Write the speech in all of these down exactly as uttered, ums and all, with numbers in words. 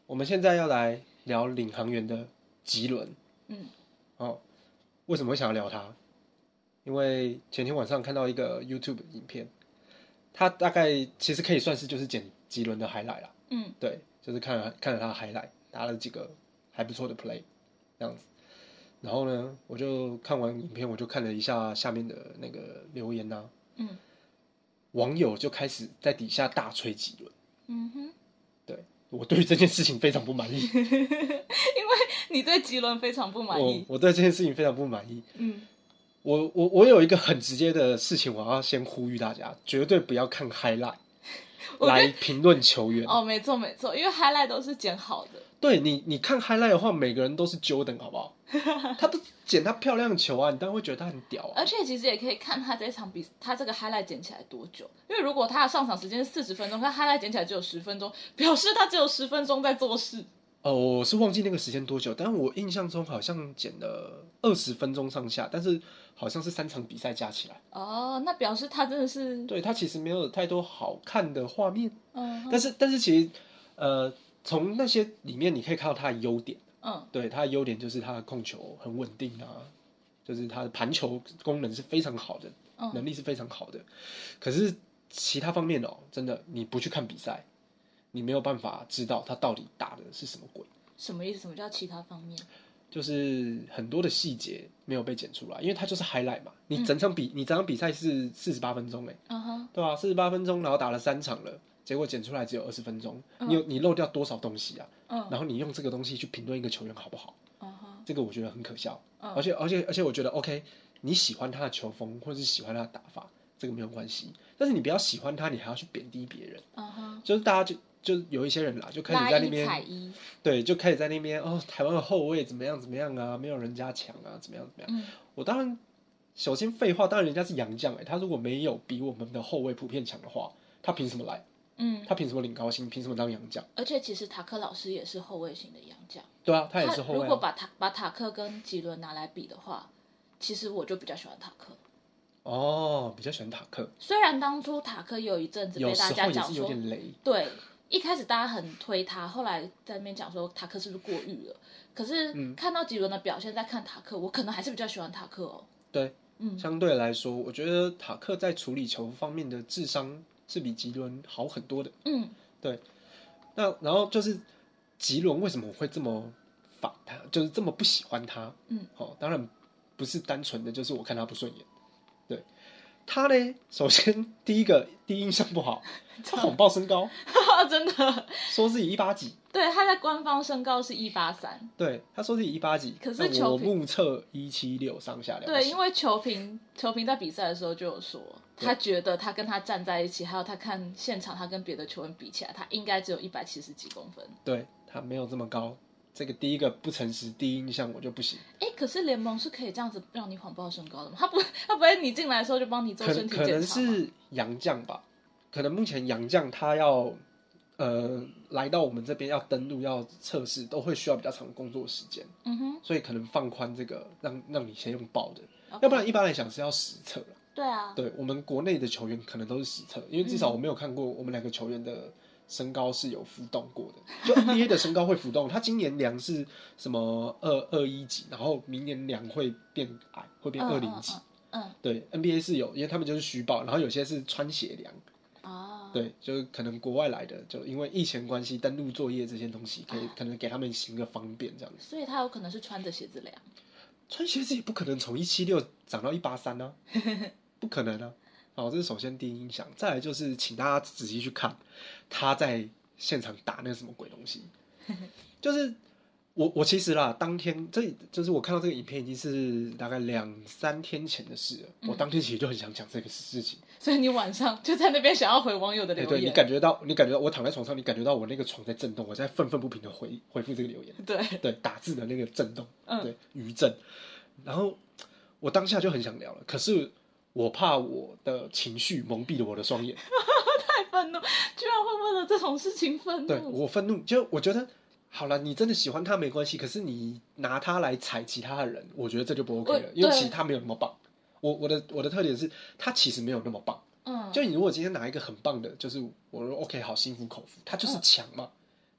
我们现在要来聊领航员的吉伦。 嗯， 哦，为什么会想要聊他？因为前天晚上看到一个 YouTube 影片，他大概其实可以算是就是剪吉伦的 highlight 啦。 嗯， 对，就是看了看了他的 highlight，打了几个还不错的 play 这样子。然后呢，我就看完影片，我就看了一下下面的那个留言呐、啊， 嗯， 网友就开始在底下大吹吉伦。 嗯哼， 对，我对于这件事情非常不满意， 因为你对吉伦非常不满意。 我我对这件事情非常不满意。 嗯， 我我我有一个很直接的事情，我要先呼吁大家，绝对不要看 highlight 来评论球员。 哦，没错没错，因为 highlight 都是剪好的。 对你，你看 highlight 的话，每个人都是 Jordan， 好不好？他都剪他漂亮的球啊，你当然会觉得他很屌啊。 而且其实也可以看他这场比他这个 highlight 剪起来多久，因为如果他的上场时间是四十分钟，他 highlight 剪起来只有十分钟，表示他只有十分钟在做事。 哦，我是忘记那个时间多久，但我印象中好像剪了二十分钟上下，但是好像是三场比赛加起来。 哦，那表示他真的是， 对，他其实没有太多好看的画面， 嗯， 但是但是其实呃，从那些里面你可以看到他的优点。 嗯， 对，他的优点就是他的控球很稳定啊，就是他的盘球功能是非常好的， 嗯， 能力是非常好的。可是其他方面哦，真的你不去看比赛，你没有办法知道他到底打的是什么鬼。 什么意思？什么叫其他方面？ 就是很多的细节没有被剪出来，因为它就是 highlight 嘛。你整场比、嗯、你整场比赛是四十八分钟哎， 嗯哼， 对吧？四十八分钟，然后打了三场了。结果剪出来只有二十分钟，嗯、你有你漏掉多少东西啊？嗯，然后你用这个东西去评论一个球员好不好？嗯哼，这个我觉得很可笑。嗯，而且而且而且我觉得 OK， 你喜欢他的球风或者是喜欢他的打法，这个没有关系。但是你不要喜欢他，你还要去贬低别人。嗯哼，就是大家就就有一些人啦，就开始在那边对，就开始在那边哦，台湾的后卫怎么样怎么样啊，没有人家强啊，怎么样怎么样。嗯，我当然首先废话，当然人家是洋将哎，他如果没有比我们的后卫普遍强的话，他凭什么来？嗯，他凭什么领高薪？凭什么当洋将？ 而且其实塔克老师也是后卫型的洋将。 对啊，他也是后卫、啊。 如果把塔把塔克跟吉伦拿来比的话，其实我就比较喜欢塔克。 哦，比较喜欢塔克。 虽然当初塔克有一阵子被大家讲说有点雷， 对，一开始大家很推他，后来在那边讲说塔克是不是过誉了？可是看到吉伦的表现，再看塔克，我可能还是比较喜欢塔克哦。 对，嗯，相对来说，我觉得塔克在处理球方面的智商是比吉伦好很多的。嗯，对。那然后就是吉伦为什么我会这么反他，就是这么不喜欢他？嗯，好、哦，当然不是单纯的就是我看他不顺眼。对，他呢，首先第一个第一印象不好，他谎报身高， 真的说自己一八几。 对，他在官方身高是一八三。 对，他说自己一八几， 可是球评我目测一七六上下两。 对，因为球评球评在比赛的时候就有说，他觉得他跟他站在一起，还有他看现场，他跟别的球员比起来，他应该只有一百七十几公分。 对，他没有这么高。这个第一个不诚实，第一印象我就不行。 哎，可是联盟是可以这样子让你谎报身高的吗？他不，他不会你进来的时候就帮你做身体检查吗？ 可能是洋将吧，可能目前洋将他要呃来到我们这边要登录要测试，都会需要比较长的工作时间。嗯哼，所以可能放宽这个，让让你先用报的， okay. 要不然一般来讲是要实测了。 对啊， 对我们国内的球员可能都是实测，因为至少我没有看过我们两个球员的身高是有浮动过的，就 N B A 的身高会浮动，他今年量是什么二二一几，然后明年量会变矮，会变二零几。嗯，嗯对 ，N B A 是有，因为他们就是虚报，然后有些是穿鞋量。哦，对，就是可能国外来的，就因为疫情关系，登录作业这些东西，可以、啊、可能给他们行个方便这样子。 所以他有可能是穿着鞋子量， 穿鞋子也不可能从一七六长到一八三啊，不可能啊。好，这是首先第一印象，再来就是请大家仔细去看他在现场打那个什么鬼东西，就是我我其实啦，当天这就是我看到这个影片已经是大概两三天前的事了，嗯、我当天其实就很想讲这个事情， 所以你晚上就在那边想要回网友的留言， 对，对你感觉到你感觉到我躺在床上，你感觉到我那个床在震动，我在愤愤不平的回回复这个留言， 对对，打字的那个震动，嗯、对余震，然后我当下就很想聊了，可是。我怕我的情绪蒙蔽了我的双眼， 太愤怒，居然会为了这种事情愤怒。 对我愤怒，就我觉得好了，你真的喜欢他没关系，可是你拿他来踩其他的人，我觉得这就不 OK 了，因为其实他没有那么棒。我我的我的特点是他其实没有那么棒。嗯，就你如果今天拿一个很棒的，就是我说 OK 好心服口服，他就是强嘛，嗯、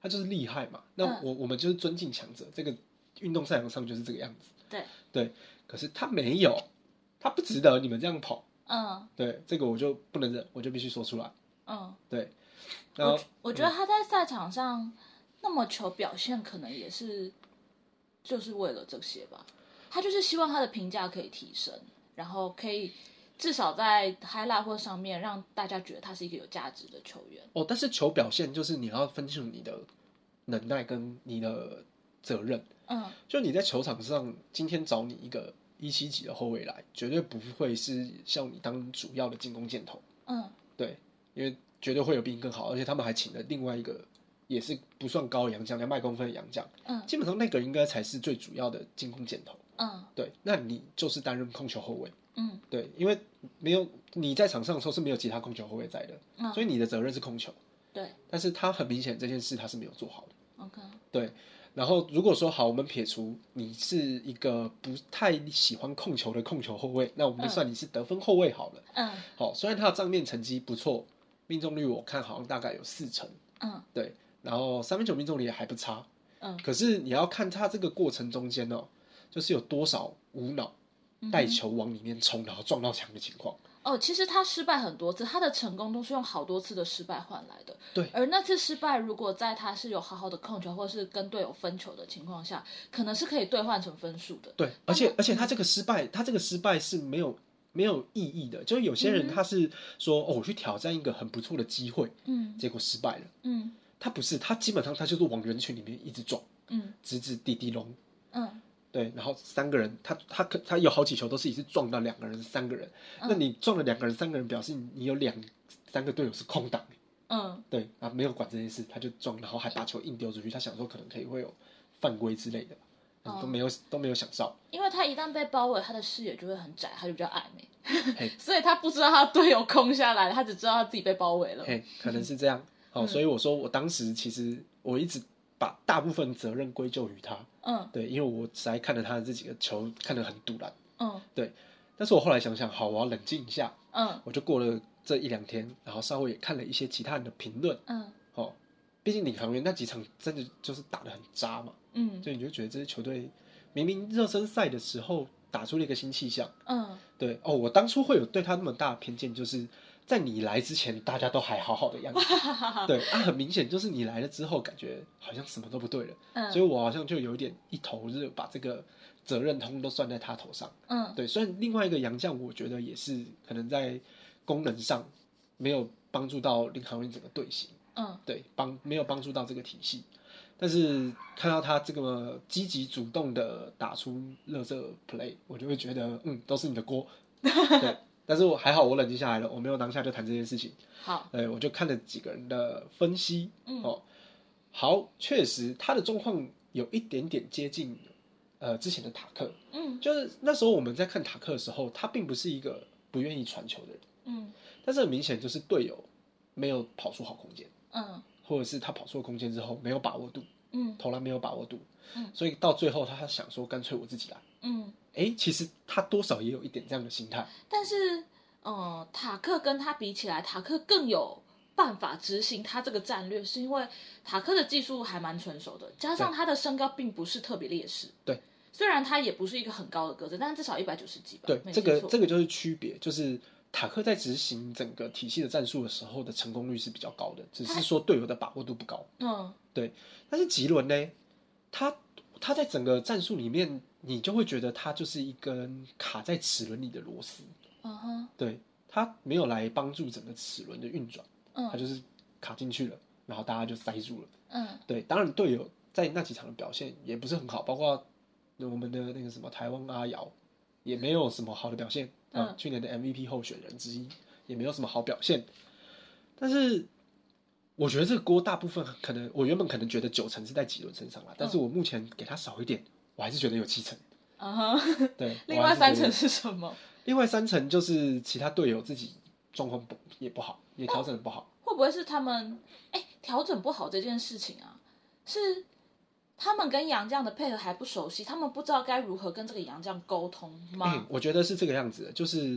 他就是厉害嘛。那我、嗯、我们就是尊敬强者，这个运动赛场上就是这个样子。 对对，可是他没有，他不值得你们这样跑。 嗯， 对，这个我就不能忍，我就必须说出来。 嗯， 对。 然后我我觉得他在赛场上、嗯、那么求表现，可能也是就是为了这些吧。他就是希望他的评价可以提升，然后可以至少在 highlight 或上面让大家觉得他是一个有价值的球员。 哦，但是求表现就是你要分清你的能耐跟你的责任。 嗯， 就你在球场上，今天找你一个一七级的后卫来，绝对不会是像你当主要的进攻箭头。 嗯， 对，因为绝对会有比你更好，而且他们还请了另外一个也是不算高的洋将，两百公分的洋将。 嗯， 基本上那个应该才是最主要的进攻箭头。 嗯， 对，那你就是担任控球后卫。 嗯， 对，因为没有你在场上的时候是没有其他控球后卫在的。 嗯， 所以你的责任是控球。 对， 但是他很明显这件事他是没有做好的。 OK， 对。然后如果说好，我们撇除你是一个不太喜欢控球的控球后卫，那我们就算你是得分后卫好了。 嗯， 好，虽然他的账面成绩不错，命中率我看好像大概有四成。 嗯， 对，然后三分球命中率也还不差。 嗯， 可是你要看他这个过程中间哦，就是有多少无脑带球往里面冲，然后撞到墙的情况。 哦，其实他失败很多次，他的成功都是用好多次的失败换来的。 对， 而那次失败，如果在他是有好好的控球，或是跟队友分球的情况下，可能是可以兑换成分数的。 对，而且而且他这个失败，他这个失败是没有没有意义的。就是有些人他是说，嗯、哦，我去挑战一个很不错的机会，嗯，结果失败了， 嗯， 他不是，他基本上他就是往人群里面一直撞， 嗯， 直直滴滴龙， 嗯。 对，然后三个人，他他他有好几球都是一次撞到两个人、三个人。嗯、那你撞了两个人、三个人，表示你有两三个队友是空档。 嗯， 对啊，没有管这件事，他就撞，然后还把球硬丢出去。他想说可能可以会有犯规之类的，嗯、都没有都没有想到。 因为他一旦被包围，他的视野就会很窄，他就比较矮没，所以他不知道他队友空下来了，他只知道他自己被包围了。 嘿，可能是这样。好、嗯，所以我说我当时其实我一直把大部分责任归咎于他。嗯，对，因为我实在看了他的这几个球，看得很堵然。嗯，对，但是我后来想想，好，我要冷静一下。嗯，我就过了这一两天，然后稍微也看了一些其他人的评论。嗯，哦，毕竟领航员那几场真的就是打得很渣嘛。嗯，所以你就觉得这支球队明明热身赛的时候打出了一个新气象。嗯，对，哦，我当初会有对他那么大的偏见，就是在你来之前，大家都还好好的样子。对啊，很明显就是你来了之后，感觉好像什么都不对了。嗯，所以我好像就有一点一头热，把这个责任通都算在他头上。嗯，对。虽然另外一个洋将，我觉得也是可能在功能上没有帮助到领航员整个队形。嗯，对，帮没有帮助到这个体系。但是看到他这个积极主动的打出垃圾 play， 我就会觉得，嗯，都是你的锅。对。但是我还好，我冷静下来了，我没有当下就谈这件事情。 好， 对，我就看了几个人的分析。嗯，哦，好，确实他的状况有一点点接近，呃，之前的塔克。嗯，就是那时候我们在看塔克的时候，他并不是一个不愿意传球的人。嗯，但是很明显就是队友没有跑出好空间。嗯，或者是他跑出了空间之后没有把握度。嗯，投篮没有把握度。嗯，所以到最后他想说，干脆我自己来。嗯。哎，其实他多少也有一点这样的心态， 但是，嗯，塔克跟他比起来，塔克更有办法执行他这个战略，是因为塔克的技术还蛮成熟的，加上他的身高并不是特别劣势。 对， 虽然他也不是一个很高的个子，但是至少一百九十几吧。 对，这个这个就是区别，就是塔克在执行整个体系的战术的时候的成功率是比较高的，只是说队友的把握度不高。嗯，对。但是吉伦呢，他他在整个战术里面。你就会觉得他就是一根卡在齿轮里的螺丝，嗯哼，对，他没有来帮助整个齿轮的运转，嗯，他就是卡进去了，然后大家就塞住了，嗯，对，当然队友在那几场的表现也不是很好，包括我们的那个什么台湾阿瑶，也没有什么好的表现，嗯，去年的 M V P 候选人之一，也没有什么好表现，但是我觉得这个锅大部分可能我原本可能觉得九成是在吉伦身上啦，但是我目前给他少一点。我还是觉得有七成， 啊、uh-huh. 对， 另外三成是什么？ 另外三成就是其他队友自己状况也不好，也调整的不好。 会不会是他们哎调整不好这件事情啊？是他们跟洋将的配合还不熟悉，他们不知道该如何跟这个洋将沟通吗？ 欸？我觉得是这个样子的，就是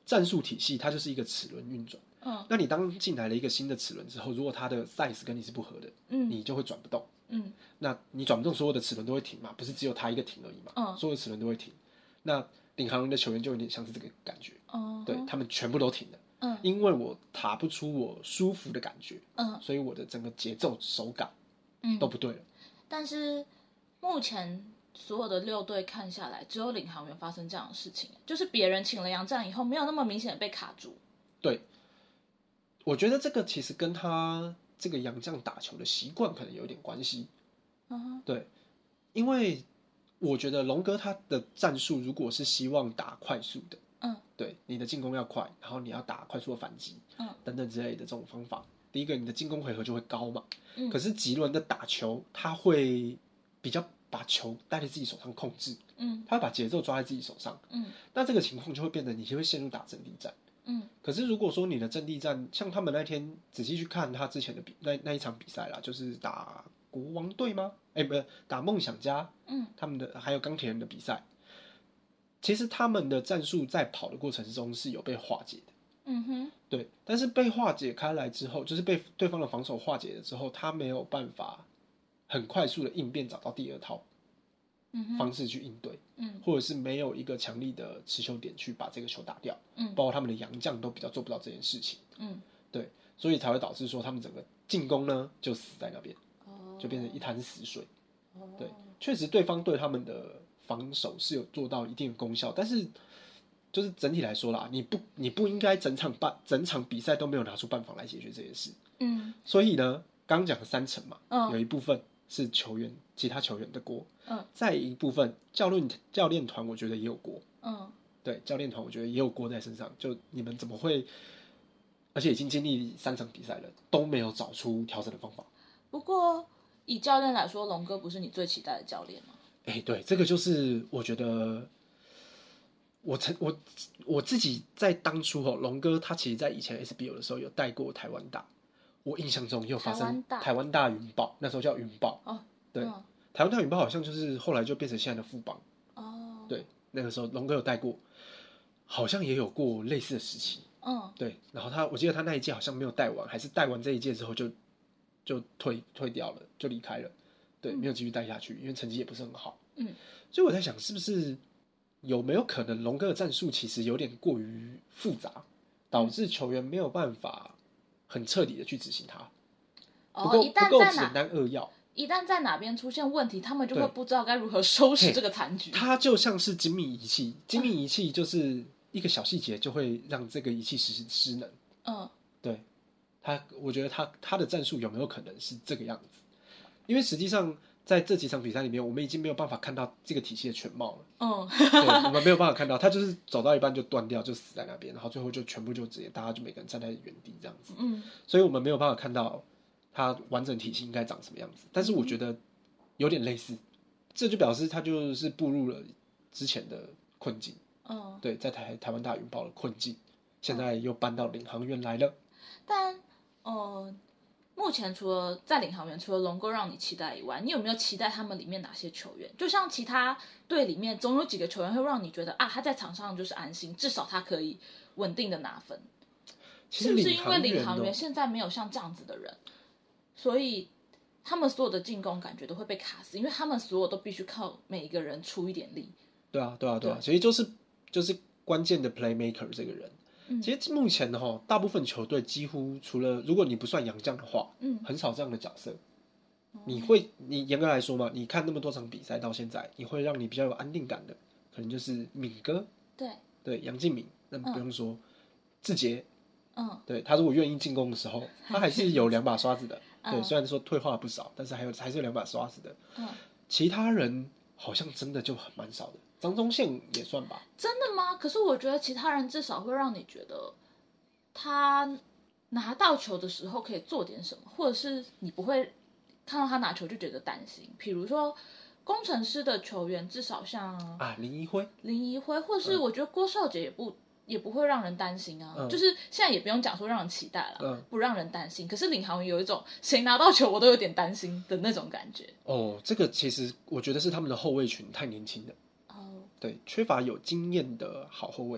战术体系它就是一个齿轮运转。嗯，那你当进来了一个新的齿轮之后，如果它的 size 跟你是不合的，嗯，你就会转不动。嗯，那你转不动，所有的齿轮都会停嘛，不是只有它一个停而已嘛。嗯，所有的齿轮都会停。那领航员的球员就有点像是这个感觉。哦，对，他们全部都停了。嗯，因为我打不出我舒服的感觉。嗯，所以我的整个节奏手感，嗯，都不对了。 但是目前所有的六队看下来，只有领航员发生这样的事情，就是别人请了洋将以后，没有那么明显的被卡住。 对。我觉得这个其实跟他这个洋将打球的习惯可能有一点关系。Uh-huh. 对，因为我觉得龙哥他的战术如果是希望打快速的，嗯，对，你的进攻要快，然后你要打快速的反击，嗯，等等之类的这种方法，第一个你的进攻回合就会高嘛。嗯，可是吉伦的打球他会比较把球带在自己手上控制，嗯，他会把节奏抓在自己手上，嗯，那这个情况就会变得你就会陷入打阵地战。嗯，可是如果说你的阵地战，像他们那天仔细去看他之前的比那那一场比赛啦，就是打国王队吗？哎、欸，不是打梦想家，嗯，他们的还有钢铁人的比赛，其实他们的战术在跑的过程中是有被化解的，嗯哼，对，但是被化解开来之后，就是被对方的防守化解了之后，他没有办法很快速的应变，找到第二套方式去应对，嗯，或者是没有一个强力的持球点去把这个球打掉，嗯，包括他们的洋将都比较做不到这件事情，嗯，对，所以才会导致说他们整个进攻呢就死在那边，哦，就变成一滩死水，哦，对，确实对方对他们的防守是有做到一定的功效，但是就是整体来说啦，你不你不应该整场半整场比赛都没有拿出办法来解决这件事，嗯，所以呢，刚讲三成嘛，嗯，有一部分是球员其他球员的锅，嗯，再一部分教练教练团我觉得也有锅，嗯，对，教练团我觉得也有锅在身上，就你们怎么会，而且已经经历三场比赛了，都没有找出调整的方法。 不过以教练来说，龙哥不是你最期待的教练吗？ 哎、欸，对，这个就是我觉得我曾我我自己在当初哦，龙哥他其实在以前 S B O 的时候有带过台湾大。我印象中也有发生台湾大云豹，那时候叫云豹。哦，对，嗯、台湾大云豹好像就是后来就变成现在的富邦。哦，对，那个时候龙哥有带过，好像也有过类似的时期。嗯，对，然后他我记得他那一届好像没有带完，还是带完这一届之后就就退退掉了，就离开了。对，没有继续带下去，因为成绩也不是很好。嗯，所以我在想，是不是有没有可能龙哥的战术其实有点过于复杂，导致球员没有办法很彻底的去执行它， 哦、 不够一旦不够简单扼要。 一旦在哪边出现问题，他们就会不知道该如何收拾这个残局。 它就像是精密仪器，精密仪器就是一个小细节就会让这个仪器失失能。嗯，对，他我觉得他他的战术有没有可能是这个样子？因为实际上在这几场比赛里面，我们已经没有办法看到这个体系的全貌了。嗯，对，我们没有办法看到，他就是走到一半就断掉，就死在那边，然后最后就全部就直接大家就每个人站在原地这样子。嗯，所以我们没有办法看到他完整体系应该长什么样子。但是我觉得有点类似，这就表示他就是步入了之前的困境。嗯，对，在台台湾大云豹的困境，现在又搬到领航员来了。 但，呃。目前除了在领航员，除了龙哥让你期待以外，你有没有期待他们里面哪些球员？就像其他队里面，总有几个球员会让你觉得啊，他在场上就是安心，至少他可以稳定的拿分。是不是因为领航员现在没有像这样子的人，所以他们所有的进攻感觉都会被卡死？因为他们所有都必须靠每一个人出一点力。 对啊，对啊，对啊，所以就是就是关键的 playmaker 这个人。其实目前的大部分球队几乎除了如果你不算洋将的话，嗯，很少这样的角色。你会，你严格来说嘛，你看那么多场比赛到现在，你会让你比较有安定感的，可能就是敏哥， 对对，杨敬敏，那不用说，志杰，嗯，对他如果愿意进攻的时候，他还是有两把刷子的，对，虽然说退化了不少，但是还有还是有两把刷子的。嗯，其他人好像真的就很蛮少的。张宗宪也算吧。 真的吗？可是我觉得其他人至少会让你觉得他拿到球的时候可以做点什么，或者是你不会看到他拿球就觉得担心。比如说工程师的球员，至少像啊林怡辉、 林怡辉，或是我觉得郭少杰也不、嗯、也不会让人担心啊、嗯。就是现在也不用讲说让人期待了、嗯，不让人担心。可是领航员有一种谁拿到球我都有点担心的那种感觉。 哦，这个其实我觉得是他们的后卫群太年轻了。对，缺乏有经验的好后卫。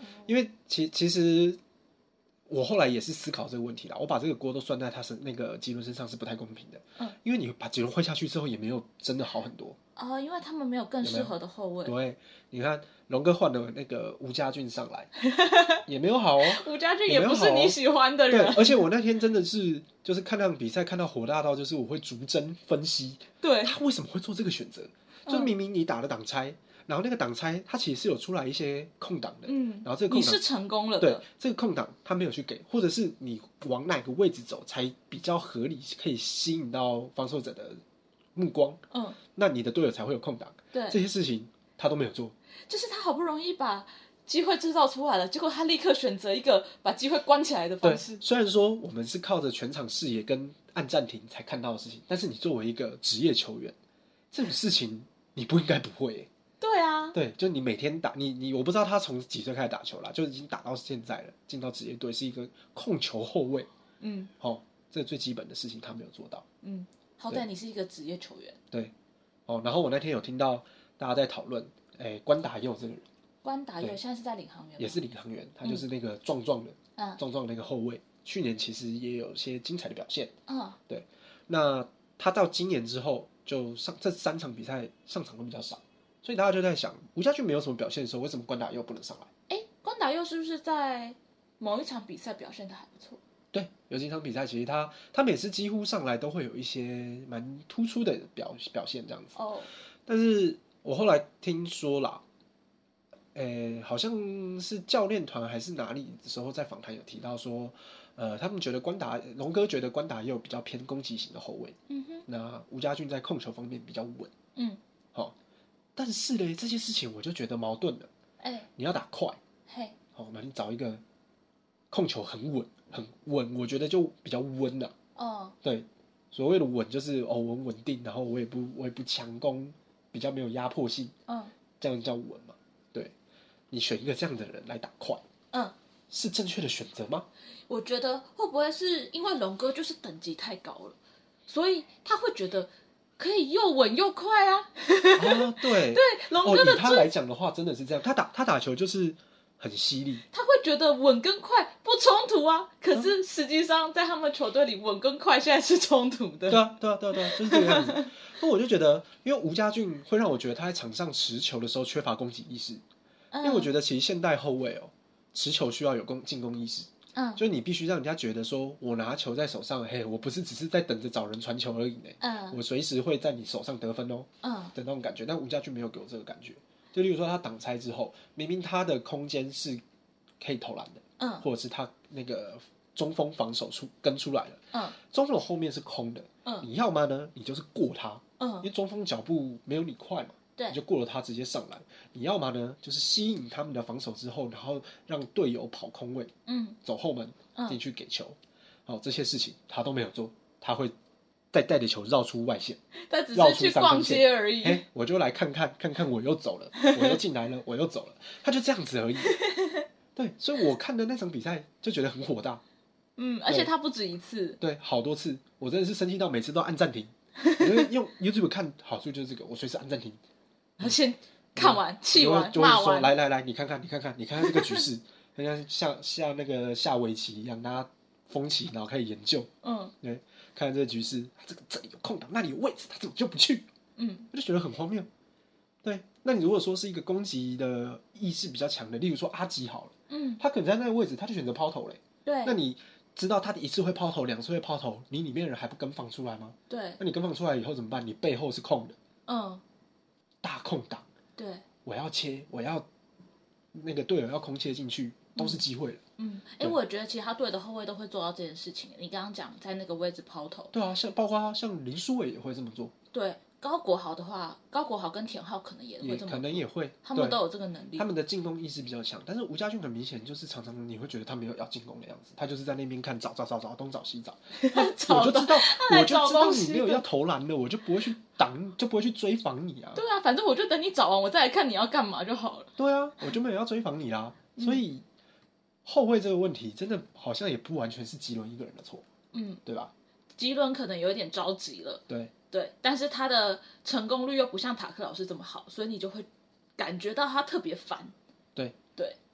因为其其实我后来也是思考这个问题啦，我把这个锅都算在他身那个吉伦身上是不太公平的，嗯，因为你把吉伦换下去之后也没有真的好很多哦，因为他们没有更适合的后卫。 对，你看龙哥换了那个吴家俊上来，也没有好哦， 吴家俊也不是你喜欢的人， 对，而且我那天真的是就是看那场比赛看到火大到，就是我会逐帧分析， 对他为什么会做这个选择，就是明明你打了挡拆。然后那个挡拆，它其实是有出来一些空档的，嗯，然后这个空档你是成功了的， 对，这个空档他没有去给，或者是你往哪个位置走才比较合理，可以吸引到防守者的目光，嗯，那你的队友才会有空档， 对， 这些事情他都没有做， 就是他好不容易把机会制造出来了，结果他立刻选择一个把机会关起来的方式。 虽然说我们是靠着全场视野跟按暂停才看到的事情，但是你作为一个职业球员，这种事情你不应该不会、欸。 对啊， 对，就你每天打你你，我不知道他从几岁开始打球啦，就已经打到现在了，进到职业队是一个控球后卫，嗯，好、哦，这最基本的事情他没有做到， 嗯，好歹你是一个职业球员， 对，哦，然后我那天有听到大家在讨论，哎，关达佑这个人， 关达佑现在是在领航员， 也是领航员，他就是那个壮壮的，嗯，壮壮的那个后卫，去年其实也有些精彩的表现，嗯，对，那他到今年之后，就上这三场比赛上场都比较少。所以大家就在想，吴家俊没有什么表现的时候，为什么关达佑不能上来？ 哎，关达佑是不是在某一场比赛表现的还不错？ 对，有几场比赛，其实他他每次几乎上来都会有一些蛮突出的表表现这样子。哦。但是我后来听说啦，诶，好像是教练团还是哪里的时候，在访谈有提到说，呃，他们觉得关达龙哥觉得关达佑比较偏攻击型的后卫，嗯哼，那吴家俊在控球方面比较稳，嗯，好。但是呢，这些事情我就觉得矛盾了。哎、欸，你要打快，嘿，好，那你找一个控球很稳、很稳，我觉得就比较温了、啊。哦，对，所谓的稳就是哦稳稳定，然后我也不我也不强攻，比较没有压迫性。嗯，这样叫稳嘛？对，你选一个这样的人来打快，嗯，是正确的选择吗？ 我觉得会不会是因为龙哥就是等级太高了，所以他会觉得。可以又稳又快啊！ 啊，对对，龙哥的、 哦、以他来讲的话，真的是这样。他打他打球就是很犀利， 他会觉得稳跟快不冲突啊。可是实际上，在他们球队里，稳跟快现在是冲突的。 对啊，对啊，对啊，对啊，就是这个样子。那我就觉得，因为吴家俊会让我觉得他在场上持球的时候缺乏攻击意识，嗯、因为我觉得其实现代后卫哦，持球需要有攻进攻意识。嗯，就是你必须让人家觉得说，我拿球在手上，嘿，我不是只是在等着找人传球而已呢，嗯，我随时会在你手上得分哦，嗯的那种感觉。但吴家俊没有给我这个感觉，就例如说他挡拆之后，明明他的空间是可以投篮的，嗯，或者是他那个中锋防守出跟出来了，嗯，中锋后面是空的，嗯，你要么呢，你就是过他，嗯，因为中锋脚步没有你快嘛。你就过了他直接上来，你要嘛呢，就是吸引他们的防守之后，然后让队友跑空位，嗯，走后门进去给球，好、嗯哦、这些事情他都没有做，他会再带着球绕出外线， 他只是去逛街而已。 哎，我就来看看看看，我又走了，我又进来了，我又走了，他就这样子而已。对，所以我看的那场比赛就觉得很火大， 嗯，而且他不止一次， 对，好多次，我真的是生气到每次都按暂停。我觉得用 YouTube 看好处就是这个，我随时按暂停。 先看完，气完，骂完， 来来来，你看看，你看看，你看看这个局势，好像像像那个下围棋一样，大家风棋，然后开始研究，嗯，对，看看这个局势，这个这里有空档，那里有位置，他怎么就不去？嗯，我就觉得很荒谬。对，那你如果说是一个攻击的意识比较强的，例如说阿吉好了，嗯，他可能在那个位置，他就选择抛投嘞， 对， 那你知道他一次会抛投，两次会抛投，你里面的人还不跟放出来吗？ 对， 那你跟放出来以后怎么办？你背后是空的，嗯。大空档， 对， 我要切，我要那个队友要空切进去，都是机会了。 嗯，哎、欸，我觉得其他队的后卫都会做到这件事情。你刚刚讲在那个位置抛投， 对啊，像包括像林书伟也会这么做。 对，高国豪的话，高国豪跟田浩可能也会这么做， 可能也会， 他们都有这个能力。 他们的进攻意识比较强，但是吴家俊很明显就是常常你会觉得他没有要进攻的样子，他就是在那边看找找找找东找西找，我就知道我就知道你没有要投篮了，我就不会去挡，就不会去追防你啊。 对啊，反正我就等你找完，我再来看你要干嘛就好了。 对啊，我就没有要追防你啦，所以、嗯、后卫这个问题真的好像也不完全是吉伦一个人的错，嗯，对吧？ 吉伦可能有一点着急了， 对。 对，但是他的成功率又不像塔克老师这么好，所以你就会感觉到他特别烦。 对对，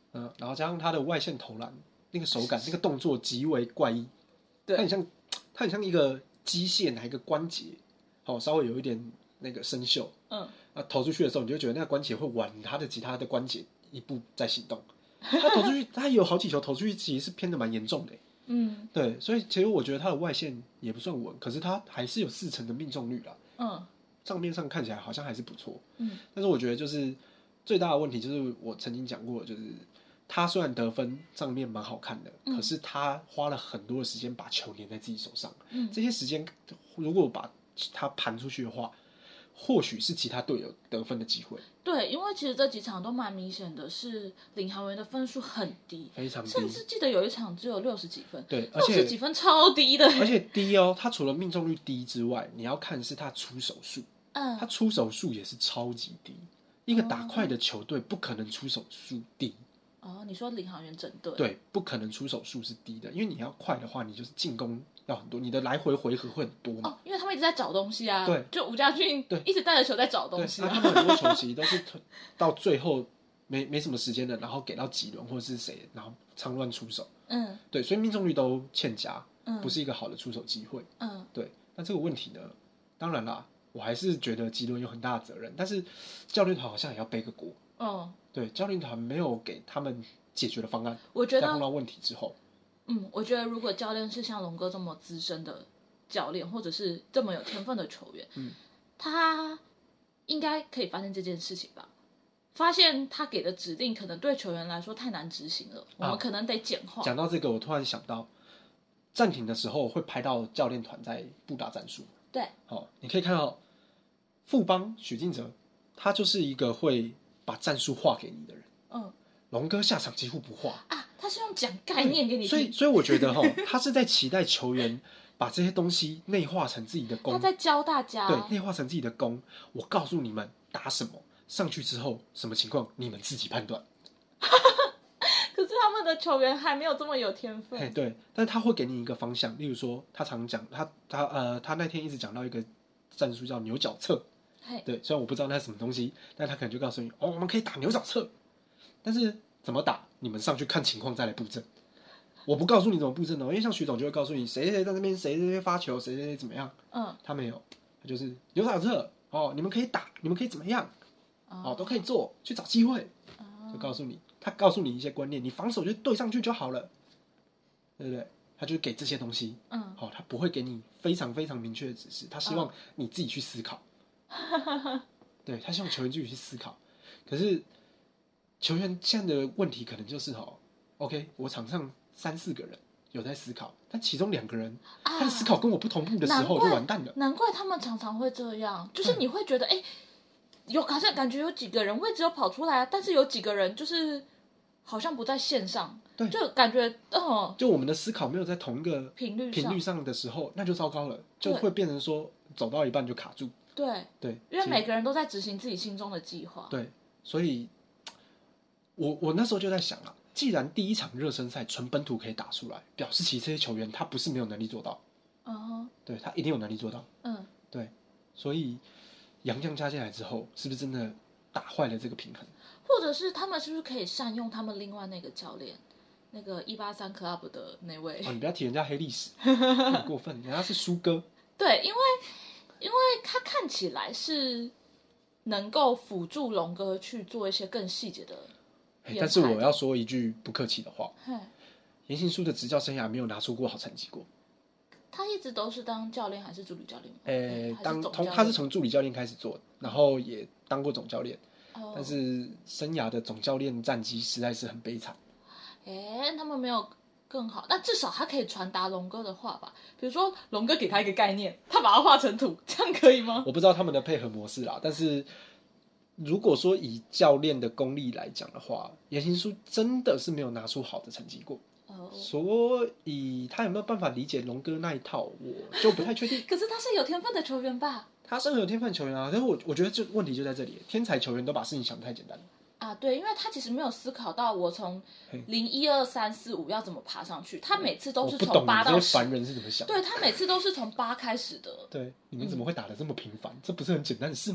嗯，然后加上他的外线投篮那个手感，那个动作极为怪异， 对， 它很像，它很像一个机械哪一个关节，哦，稍微有一点那个生锈，嗯，啊，投出去的时候，你就觉得那个关节会往他的其他的关节一步在行动。他投出去，他有好几球投出去，其实是偏的蛮严重的，嗯，对，所以其实我觉得他的外线也不算稳，可是他还是有四成的命中率啦，嗯，账面上看起来好像还是不错，嗯，但是我觉得就是最大的问题就是我曾经讲过，就是他虽然得分账面蛮好看的，嗯，可是他花了很多的时间把球粘在自己手上，嗯，这些时间如果把他盘出去的话，或许是其他队友得分的机会。 对，因为其实这几场都蛮明显的是领航员的分数很低， 非常低， 甚至记得有一场只有六十几分， 对， 六十几分超低的， 而且低哦，他除了命中率低之外，你要看是他出手数，嗯，他出手数也是超级低，一个打快的球队不可能出手数低。 哦，你说领航员整队？ 对，不可能出手数是低的，因为你要快的话，你就是进攻要很多，你的来回回合会很多嘛。 哦，因为他们一直在找东西啊。 对， 就吴家俊对一直带着球在找东西、啊。 那他们很多球其实都是到最后没没什么时间了，然后给到几轮或者是谁，然后仓乱出手。嗯，对，所以命中率都欠佳，嗯，不是一个好的出手机会。嗯，对。那这个问题呢，当然啦，我还是觉得吉伦有很大的责任，但是教练团好像也要背个锅。哦，对，教练团没有给他们解决的方案。 我觉得在碰到问题之后， 嗯，我觉得如果教练是像龙哥这么资深的教练，或者是这么有天分的球员，嗯，他应该可以发现这件事情吧？发现他给的指令可能对球员来说太难执行了，我们可能得简化。 讲到这个，我突然想到，暂停的时候会拍到教练团在布打战术。 对， 好、哦，你可以看到富邦许晋哲，他就是一个会把战术画给你的人。嗯，龙哥下场几乎不画啊，他是用讲概念给你听。 所以，所以我觉得哈，他是在期待球员把这些东西内化成自己的功。 他在教大家， 对，内化成自己的功。我告诉你们打什么，上去之后什么情况，你们自己判断。 可是他们的球员还没有这么有天分。 哎，对，但是他会给你一个方向，例如说，他常讲，他他呃，他那天一直讲到一个战术叫牛角侧。对，虽然我不知道那是什么东西，但他可能就告诉你，哦，我们可以打牛角侧，但是怎么打，你们上去看情况再来布阵。我不告诉你怎么布阵哦，因为像徐总就会告诉你谁谁在那边，谁谁谁发球，谁谁谁怎么样。嗯，他没有，他就是牛角侧哦，你们可以打，你们可以怎么样，哦，都可以做，去找机会，就告诉你，他告诉你一些观念，你防守就对上去就好了，对不对？他就给这些东西，嗯，好，他不会给你非常非常明确的指示，他希望你自己去思考。对，他希望球员自己去思考，可是球员现在的问题可能就是哈 ，OK， 我场上三四个人有在思考，但其中两个人、啊、他的思考跟我不同步的时候就完蛋了。 难怪他们常常会这样，就是你会觉得，哎、欸，有好像感觉有几个人位置有跑出来，但是有几个人就是好像不在线上，对，就感觉，嗯， 就我们的思考没有在同一个频率频率上的时候，那就糟糕了，就会变成说走到一半就卡住。 对对， 因为每个人都在执行自己心中的计划。 对，所以我我那时候就在想啊，既然第一场热身赛纯本土可以打出来，表示其实这些球员他不是没有能力做到。嗯哼，对他一定有能力做到。嗯，对，所以洋将加进来之后，是不是真的打坏了这个平衡？ 或者是他们是不是可以善用他们另外那个教练，那个一八三 club 的那位？ 哦，你不要提人家黑历史，很过分，人家是苏哥。 对，因为。因为他看起来是能够辅助龙哥去做一些更细节的研判， 但是我要说一句不客气的话，严行书的执教生涯没有拿出过好成绩过。 他一直都是当教练还是助理教练吗？ 诶、欸，当从他是从助理教练开始做，然后也当过总教练，哦、但是生涯的总教练战绩实在是很悲惨。 哎、欸，他们没有。更好，那至少他可以传达龙哥的话吧。比如说，龙哥给他一个概念，他把它画成图，这样可以吗？ 我不知道他们的配合模式啦，但是如果说以教练的功力来讲的话，严行书真的是没有拿出好的成绩过。哦，所以他有没有办法理解龙哥那一套，我就不太确定。 可是他是有天分的球员吧？ 他是很有天分的球员啊，但是我我觉得这问题就在这里，天才球员都把事情想得太简单了。 啊，对，因为他其实没有思考到我从零一二三四五要怎么爬上去，他每次都是从八到十。 这些凡人是怎么想的？ 对，他每次都是从八开始的。 对，你们怎么会打得这么频繁？嗯、这不是很简单的事吗？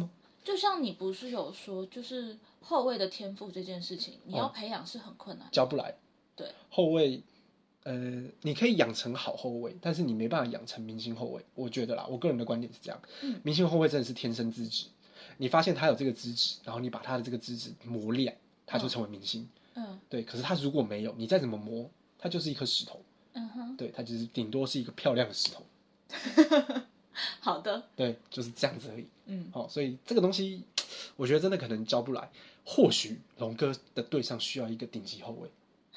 就像你不是有说，就是后卫的天赋这件事情，你要培养是很困难的， 教不来。 对， 后卫，呃，你可以养成好后卫，但是你没办法养成明星后卫。我觉得啦，我个人的观点是这样。嗯，明星后卫真的是天生资质，你发现他有这个资质，然后你把他的这个资质磨亮，他就成为明星。嗯，对。可是他如果没有，你再怎么磨，他就是一颗石头。嗯哼，对，他就是顶多是一个漂亮的石头。 好的， 对，就是这样子而已。嗯，好、哦，所以这个东西，我觉得真的可能教不来。或许龙哥的队上需要一个顶级后卫。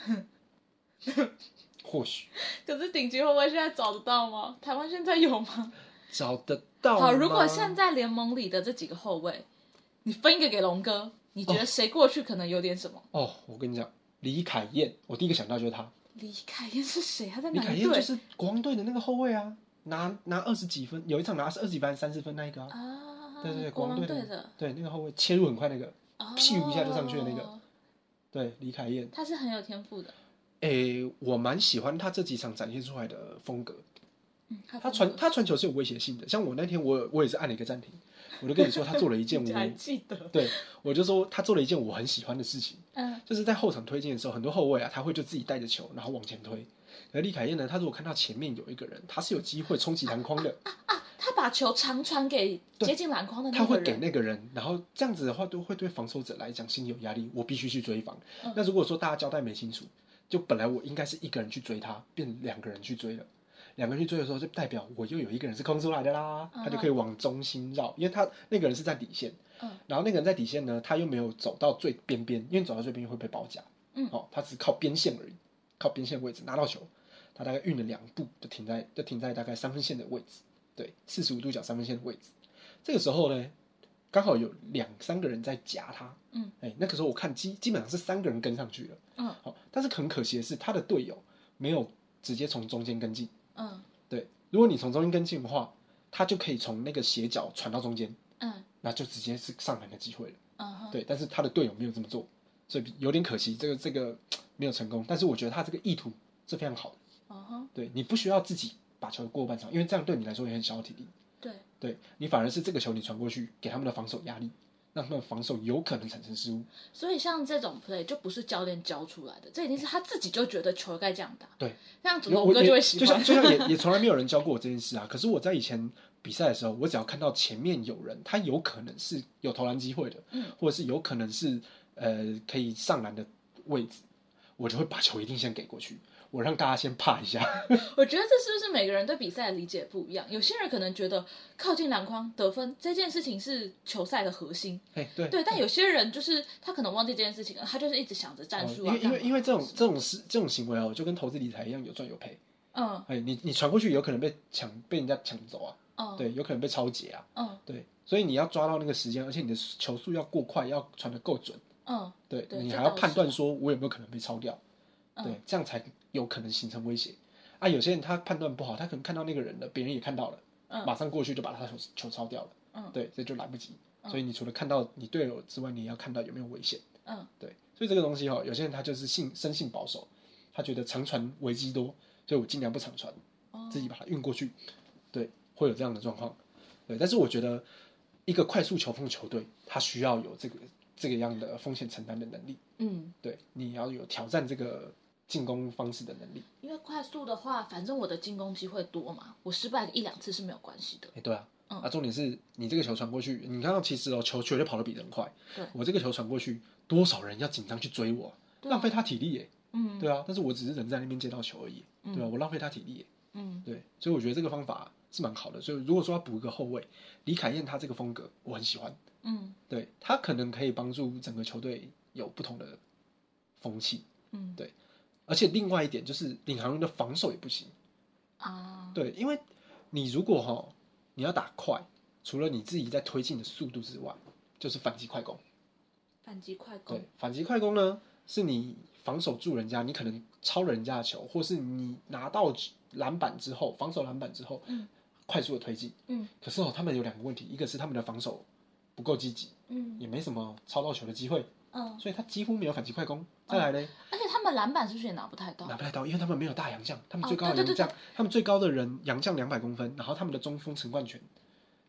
或许， 可是顶级后卫现在找得到吗？台湾现在有吗？ 找得到吗。 好，如果现在联盟里的这几个后卫，你分一个给龙哥，你觉得谁过去可能有点什么？ 哦，我跟你讲，李凯燕，我第一个想到就是他。 李凯燕是谁？他在哪里队？李凯燕就是国王队的那个后卫啊，拿拿二十几分，有一场拿二十几分、三十分那一个啊。啊对对对，国王队的，的对那个后卫切入很快那个，咻、哦、一下就上去的那个。对，李凯燕， 他是很有天赋的。 诶，我蛮喜欢他这几场展现出来的风格。嗯、他传他传球是有威胁性的，像我那天我我也是按了一个暂停，我就跟你说他做了一件我还记得， 对，我就说他做了一件我很喜欢的事情，嗯，就是在后场推进的时候，很多后卫啊他会就自己带着球然后往前推，而李凯燕呢，他如果看到前面有一个人，他是有机会冲击篮筐的。 啊啊啊他把球长传给接近篮筐的那个人， 他会给那个人，然后这样子的话，都会对防守者来讲心里有压力。我必须去追防。嗯、那如果说大家交代没清楚，就本来我应该是一个人去追他，变两个人去追了。两个人去追的时候，就代表我又有一个人是空出来的啦，嗯、他就可以往中心绕，因为他那个人是在底线。嗯、然后那个人在底线呢，他又没有走到最边边，因为走到最边会被包夹。嗯，哦，他只靠边线而已，靠边线位置拿到球，他大概运了两步就停在就停在大概三分线的位置。对，四十五度角三分线的位置，这个时候呢，刚好有两三个人在夹他，嗯，哎、欸，那个时候我看基基本上是三个人跟上去了，嗯，好，但是很可惜的是，他的队友没有直接从中间跟进，嗯，对，如果你从中间跟进的话，他就可以从那个斜角传到中间，嗯，那就直接是上篮的机会了，嗯，对，但是他的队友没有这么做，所以有点可惜，这个这个没有成功，但是我觉得他这个意图是非常好的，嗯、对，你不需要自己把球过半场，因为这样对你来说也很消耗体力。 对， 对你反而是这个球你传过去，给他们的防守压力，让他们防守有可能产生失误。 所以像这种 play 就不是教练教出来的，这一定是他自己就觉得球该这样打。 对， 这样子龙哥就会喜欢。 就像就像也也从来没有人教过我这件事啊。可是我在以前比赛的时候，我只要看到前面有人，他有可能是有投篮机会的，嗯，或者是有可能是呃可以上篮的位置，我就会把球一定先给过去。我让大家先怕一下。 我觉得这是不是每个人对比赛的理解不一样？有些人可能觉得靠近篮筐得分这件事情是球赛的核心， 欸、对对，但有些人就是他可能忘记这件事情了，他就是一直想着战术啊。 哦、因为因为因为这种这种事这种行为哦，就跟投资理财一样，有赚有赔。嗯，哎、欸，你你传过去有可能被抢被人家抢走啊，嗯，对，有可能被抄截啊，嗯，对，所以你要抓到那个时间，而且你的球速要过快，要传得够准，嗯，对，对你还要判断说我有没有可能被抄掉。对，这样才有可能形成威胁啊！有些人他判断不好，他可能看到那个人了，别人也看到了，嗯、马上过去就把他球球抄掉了，嗯，对，这就来不及。嗯、所以你除了看到你队友之外，你也要看到有没有危险，嗯，对。所以这个东西哈、哦，有些人他就是性生性保守，他觉得长传危机多，所以我尽量不长传，哦、自己把它运过去，对，会有这样的状况，对。但是我觉得一个快速球风球队，他需要有这个这个样的风险承担的能力，嗯，对，你要有挑战这个进攻方式的能力， 因为快速的话，反正我的进攻机会多嘛，我失败一两次是没有关系的。 哎、欸，对啊，嗯、啊，重点是你这个球传过去，你看到其实哦，球绝对跑得比人快。对，我这个球传过去，多少人要紧张去追我，啊、浪费他体力耶。嗯，对啊，但是我只是人在那边接到球而已，嗯、对吧、啊？我浪费他体力耶。嗯，对，所以我觉得这个方法是蛮好的。所以如果说要补一个后卫，李凯燕他这个风格我很喜欢。嗯，对，他可能可以帮助整个球队有不同的风气。嗯，对。而且另外一点就是领航员的防守也不行啊，对，因为你如果哈你要打快，除了你自己在推进的速度之外，就是反击快攻。 反击快攻， 对，反击快攻呢，是你防守住人家，你可能超了人家的球，或是你拿到篮板之后，防守篮板之后，嗯，快速的推进，嗯，可是哦，他们有两个问题，一个是他们的防守不够积极，嗯，也没什么超到球的机会。嗯，所以他几乎没有反击快攻。再来呢、嗯， 而且他们篮板是不是也拿不太到？ 拿不太到，因为他们没有大洋将，他们最高的洋将，哦、对对对对他们最高的人洋将两百公分，然后他们的中锋陈冠泉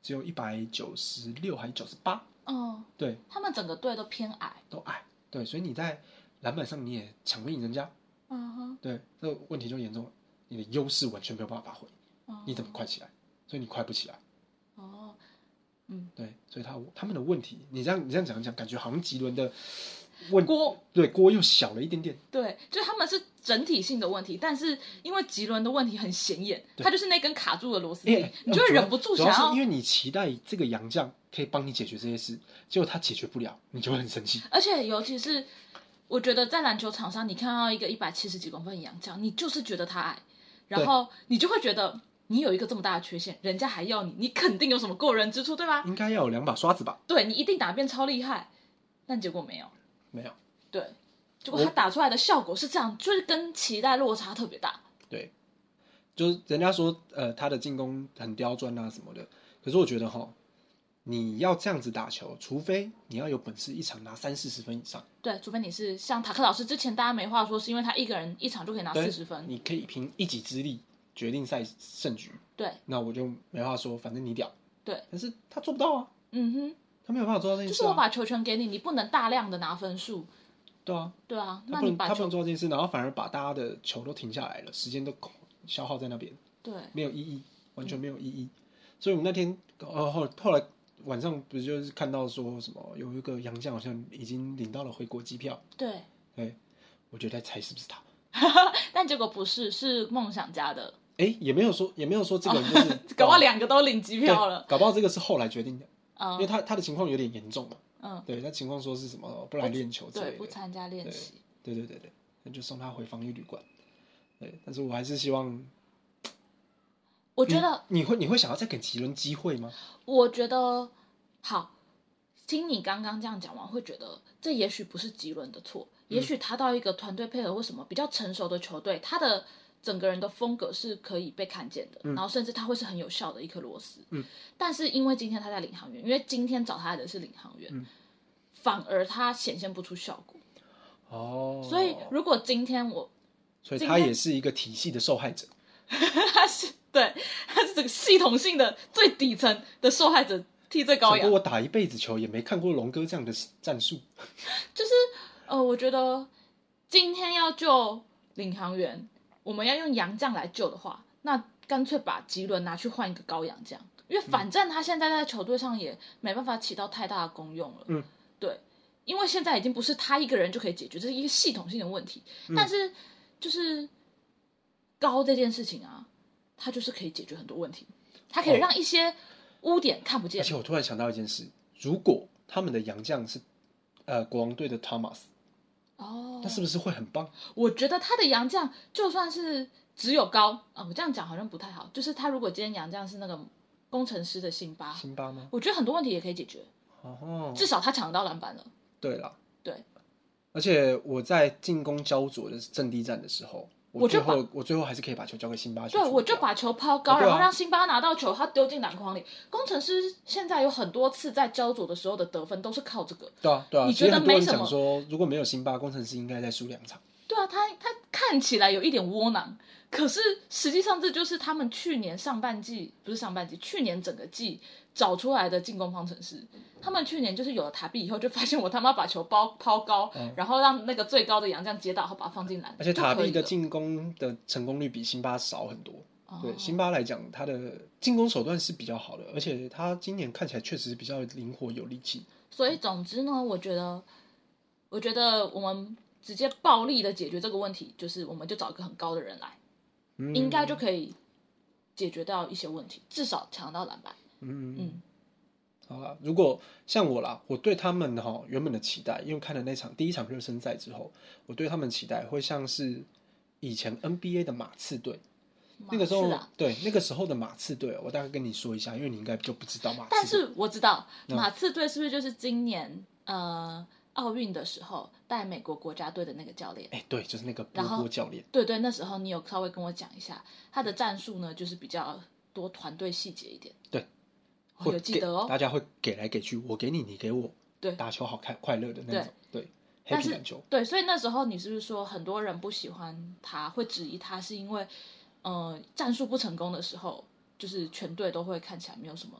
只有一百九十六还是九十八？ 嗯， 对， 他们整个队都偏矮， 都矮。对，所以你在篮板上你也抢不赢人家。 嗯哼， 对，这个问题就严重了，你的优势完全没有办法发挥，哦、你怎么快起来？所以你快不起来。 哦，嗯， 对，所以他他们的问题，你这样你这样讲讲，感觉好像吉伦的问锅对锅又小了一点点。 对，就是他们是整体性的问题，但是因为吉伦的问题很显眼，他就是那根卡住的螺丝钉，你就会忍不住想要。 主要是因为你期待这个洋将可以帮你解决这些事，结果他解决不了，你就会很生气。 而且尤其是我觉得在篮球场上，你看到一个一百七十几公分的洋将，你就是觉得他矮，然后你就会觉得你有一个这么大的缺陷，人家还要你，你肯定有什么过人之处，对吧？ 应该要有两把刷子吧？ 对，你一定打遍超厉害，但结果没有， 没有。 对，结果他打出来的效果是这样，就是跟期待落差特别大。 对，就是人家说呃他的进攻很刁钻啊什么的，可是我觉得哈，你要这样子打球，除非你要有本事一场拿三四十分以上。 对，除非你是像塔克老师之前大家没话说，是因为他一个人一场就可以拿四十分， 你可以凭一己之力决定赛胜局。 对， 那我就没话说，反正你屌。 对， 但是他做不到啊。 嗯哼， 他没有办法做到这件事、啊。 就是我把球权给你，你不能大量的拿分数。 对啊， 对啊， 那你把他不能做到这件事，然后反而把大家的球都停下来了，时间都消耗在那边， 对， 没有意义，完全没有意义。嗯、所以我们那天呃后后来晚上不是就是看到说什么有一个洋将好像已经领到了回国机票， 对， 对，我就在猜是不是他， 但结果不是，是梦想家的。 哎，也没有说也没有说这个人就是，哦、 搞不好两个都领机票了， 搞不好这个是后来决定的， 嗯、 因为他他的情况有点严重嘛， 嗯， 对，他情况说是什么不来练球之类的， 对，不参加练习。 对对对对，那就送他回防疫旅馆。对，但是我还是希望， 我觉得你, 你会你会想要再给吉伦机会吗？ 我觉得好，听你刚刚这样讲完，会觉得这也许不是吉伦的错，也许他到一个团队配合或什么比较成熟的球队，他的整个人的风格是可以被看见的，嗯、然后甚至他会是很有效的一颗螺丝。嗯，但是因为今天他在领航员，因为今天找他的是领航员，嗯、反而他显现不出效果。哦，所以如果今天我， 所以他也是一个体系的受害者， 他是对，他是这个系统性的最底层的受害者，替罪羔羊。 我打一辈子球也没看过龙哥这样的战术， 就是呃，我觉得今天要救领航员，我们要用洋将来救的话，那干脆把吉伦拿去换一个高洋将，因为反正他现在在球队上也没办法起到太大的功用了。嗯，对。因为现在已经不是他一个人就可以解决，这是一个系统性的问题。嗯、但是，就是高这件事情啊，它就是可以解决很多问题，它可以让一些污点看不见。 而且我突然想到一件事，如果他们的洋将是呃国王队的 Thomas， 哦，那是不是会很棒？ 我觉得他的洋将就算是只有高啊，我这样讲好像不太好。就是他如果今天洋将是那个工程师的辛巴， 辛巴吗？ 我觉得很多问题也可以解决。哦，至少他抢得到篮板了。 对啦， 对， 而且我在进攻焦灼的阵地战的时候，我最后我最后还是可以把球交给辛巴去。 对，我就把球抛高，啊、然后让辛巴拿到球，他丢进篮筐里。工程师现在有很多次在焦灼的时候的得分都是靠这个。 对啊，对啊。 你觉得没什么？ 讲说如果没有辛巴，工程师应该再输两场。 对啊，他他看起来有一点窝囊，可是实际上这就是他们去年上半季不是上半季，去年整个季找出来的进攻方程式。他们去年就是有了塔比以后，就发现我他妈把球抛抛高、嗯，然后让那个最高的洋将接到，然后把它放进篮。 而且塔比的进攻的成功率比辛巴少很多。哦、对辛巴来讲，他的进攻手段是比较好的，而且他今年看起来确实比较灵活有力气。 所以总之呢，我觉得，我觉得我们直接暴力的解决这个问题，就是我们就找一个很高的人来，嗯、应该就可以解决到一些问题，至少抢到篮板。嗯嗯。 好啦，如果像我啦，我对他们哈原本的期待，因为看了那场第一场热身赛之后，我对他们期待会像是以前 N B A 的马刺队，那个时候、啊、对那个时候的马刺队，我大概跟你说一下，因为你应该就不知道马刺队。 但是我知道马刺队是不是就是今年呃奥运的时候带美国国家队的那个教练？ 哎，对，就是那个波波教练。 对对，那时候你有稍微跟我讲一下他的战术呢，就是比较多团队细节一点。 对。 我有记得哦， 大家会给来给去，我给你，你给我， 对， 打球好看快乐的那种，对，对 happy 篮球， 对，所以那时候你是不是说很多人不喜欢他，会质疑他，是因为，呃，战术不成功的时候，就是全队都会看起来没有什么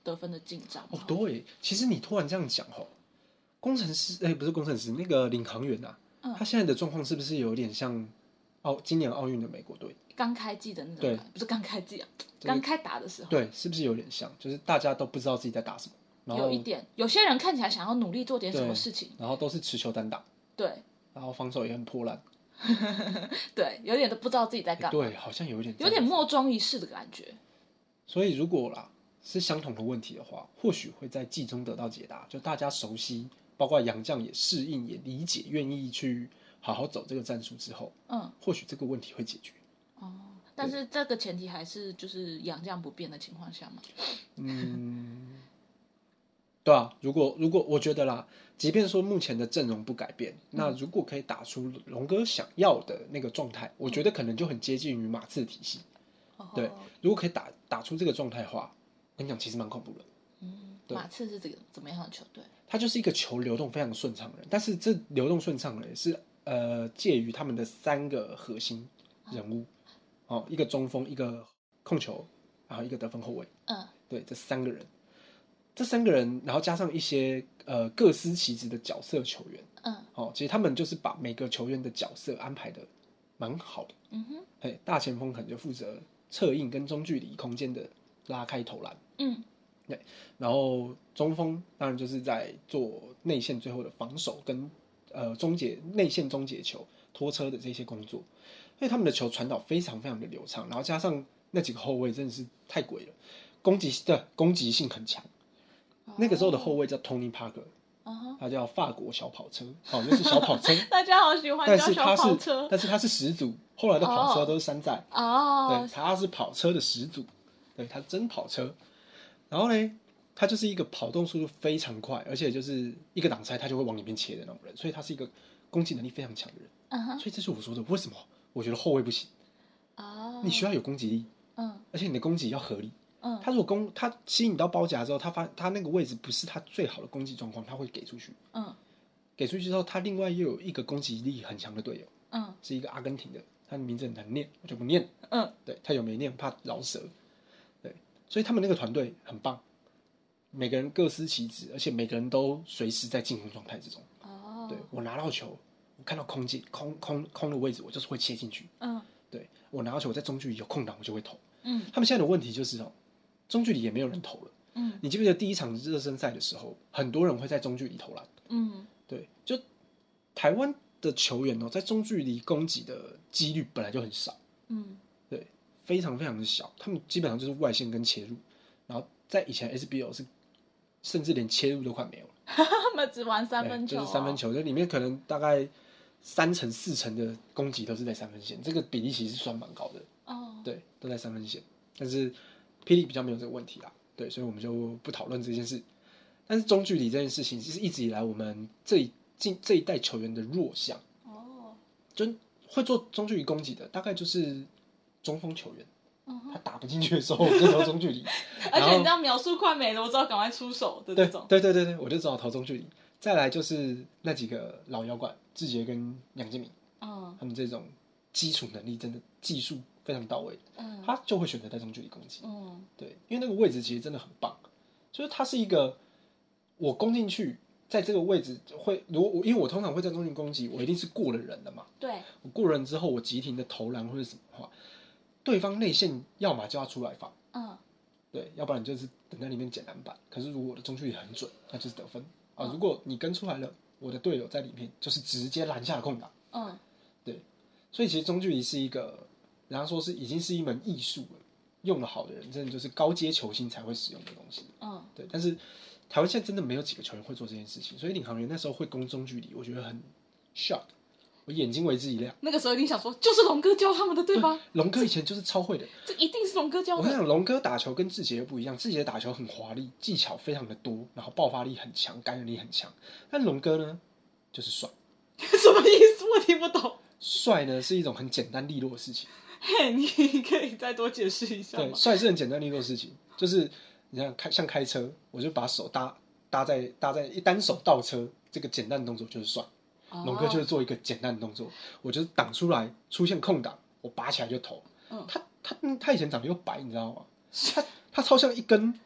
得分的进账。 哦，对，其实你突然这样讲哦，工程师哎，不是工程师，那个领航员啊，嗯、他现在的状况是不是有点像奥今年奥运的美国队刚开季的那种？ 对， 不是刚开季啊，刚开打的时候。 对，是不是有点像？就是大家都不知道自己在打什么。然后有一点，有些人看起来想要努力做点什么事情， 然后都是持球单打。 对， 然后防守也很破烂。 对，有点都不知道自己在干嘛。 对，好像有一点有点莫衷一是的感觉。 所以如果啦是相同的问题的话，或许会在季中得到解答，就大家熟悉，包括洋将也适应、也理解、愿意去好好走这个战术之后，嗯，或许这个问题会解决。 哦，但是这个前提还是就是洋将不变的情况下嘛。 嗯，对啊，如果如果我觉得啦，即便说目前的阵容不改变，那如果可以打出龙哥想要的那个状态，我觉得可能就很接近于马刺体系。对，如果可以打打出这个状态的话，跟你讲，其实蛮恐怖的。 嗯，马刺是这个怎么样的球队？ 他就是一个球流动非常顺畅的人，但是这流动顺畅的人是呃介于他们的三个核心人物，哦，一个中锋，一个控球，然后一个得分后卫。嗯，对，这三个人，这三个人，然后加上一些呃各司其职的角色球员。嗯，哦，其实他们就是把每个球员的角色安排的蛮好的。嗯哼，嘿，大前锋可能就负责策应跟中距离空间的拉开投篮。嗯，对，然后中锋当然就是在做内线最后的防守跟呃终结内线终结球拖车的这些工作，所以他们的球传导非常非常的流畅，然后加上那几个后卫真的是太鬼了，攻击的攻击性很强。哦、那个时候的后卫叫 Tony Parker。Uh-huh. 他叫法国小跑车，哦，就是小跑车。 大家好喜欢叫小跑车， 但是他是始祖，后来的跑车都是山寨。哦、oh. ，对，他是跑车的始祖，对，他真跑车。然后呢，他就是一个跑动速度非常快，而且就是一个挡拆他就会往里面切的那种人，所以他是一个攻击能力非常强的人。Uh-huh. 所以这是我说的，为什么我觉得后卫不行？哦、oh. ，你需要有攻击力，嗯，而且你的攻击要合理。嗯，他如果攻他吸引到包夹之后，他发他那个位置不是他最好的攻击状况，他会给出去。嗯，给出去之后，他另外又有一个攻击力很强的队友。嗯，是一个阿根廷的，他的名字很难念，我就不念。嗯，对，他有没念怕饶舌。对，所以他们那个团队很棒，每个人各司其职，而且每个人都随时在进攻状态之中。哦，对，我拿到球，我看到空间空空空的位置，我就是会切进去。嗯，对，我拿到球，我在中距离有空档，我就会投。嗯，他们现在的问题就是哦。中距离也没有人投了，嗯，你记不记得第一场热身赛的时候，很多人会在中距离投篮，嗯，对，就台湾的球员哦，在中距离攻击的几率本来就很少，嗯，对，非常非常的小，他们基本上就是外线跟切入，然后在以前 S B L 是甚至连切入都快没有了， 他们只玩三分球、哦， 就是三分球，就里面可能大概三成四成的攻击都是在三分线，这个比例其实算蛮高的，哦，对，都在三分线，但是。霹雳比较没有这个问题啦，对，所以我们就不讨论这件事。但是中距离这件事情，其实一直以来我们这一进这一代球员的弱项哦，就会做中距离攻击的，大概就是中锋球员，嗯、他打不进去的时候，我就投中距离。 而且你这样描述快没了，我知道赶快出手的那种。 对对对对，我就只好投中距离。再来就是那几个老妖怪，志杰跟杨建民，嗯，他们这种基础能力真的技术。非常到位，嗯，他就会选择在中距离攻击，嗯，对，因为那个位置其实真的很棒，就是它是一个我攻进去，在这个位置会，如果我因为我通常会在中距离攻击，我一定是过了人的嘛， 对， 我过了人之后，我急停的投篮或者什么话，对方内线要么就要出来防，嗯，对，要不然就是等在里面捡篮板。可是如果我的中距离很准，那就是得分啊、嗯。如果你跟出来了，我的队友在里面就是直接拦下空档，嗯，对，所以其实中距离是一个。人家说是已经是一门艺术了，用得好的人真的就是高阶球星才会使用的东西。嗯，对。但是台湾现在真的没有几个球员会做这件事情，所以领航员那时候会攻中距离，我觉得很 shock， 我眼睛为之一亮。 那个时候一定想说，就是龙哥教他们的，对吧？ 龙哥以前就是超会的， 这一定是龙哥教的。 我跟你讲，龙哥打球跟志杰又不一样，志杰打球很华丽，技巧非常的多，然后爆发力很强，感染力很强。但龙哥呢，就是帅。 什么意思？我听不懂。 帅呢是一种很简单利落的事情。 嘿，你可以再多解释一下吗？ 对，帅是很简单利落的事情，就是你像开像开车，我就把手搭搭在搭在一单手倒车，这个简单的动作就是帅。龙、oh. 哥就是做一个简单的动作，我就是挡出来出现空档，我拔起来就投。嗯，他他他以前长得又白，你知道吗？他他超像一根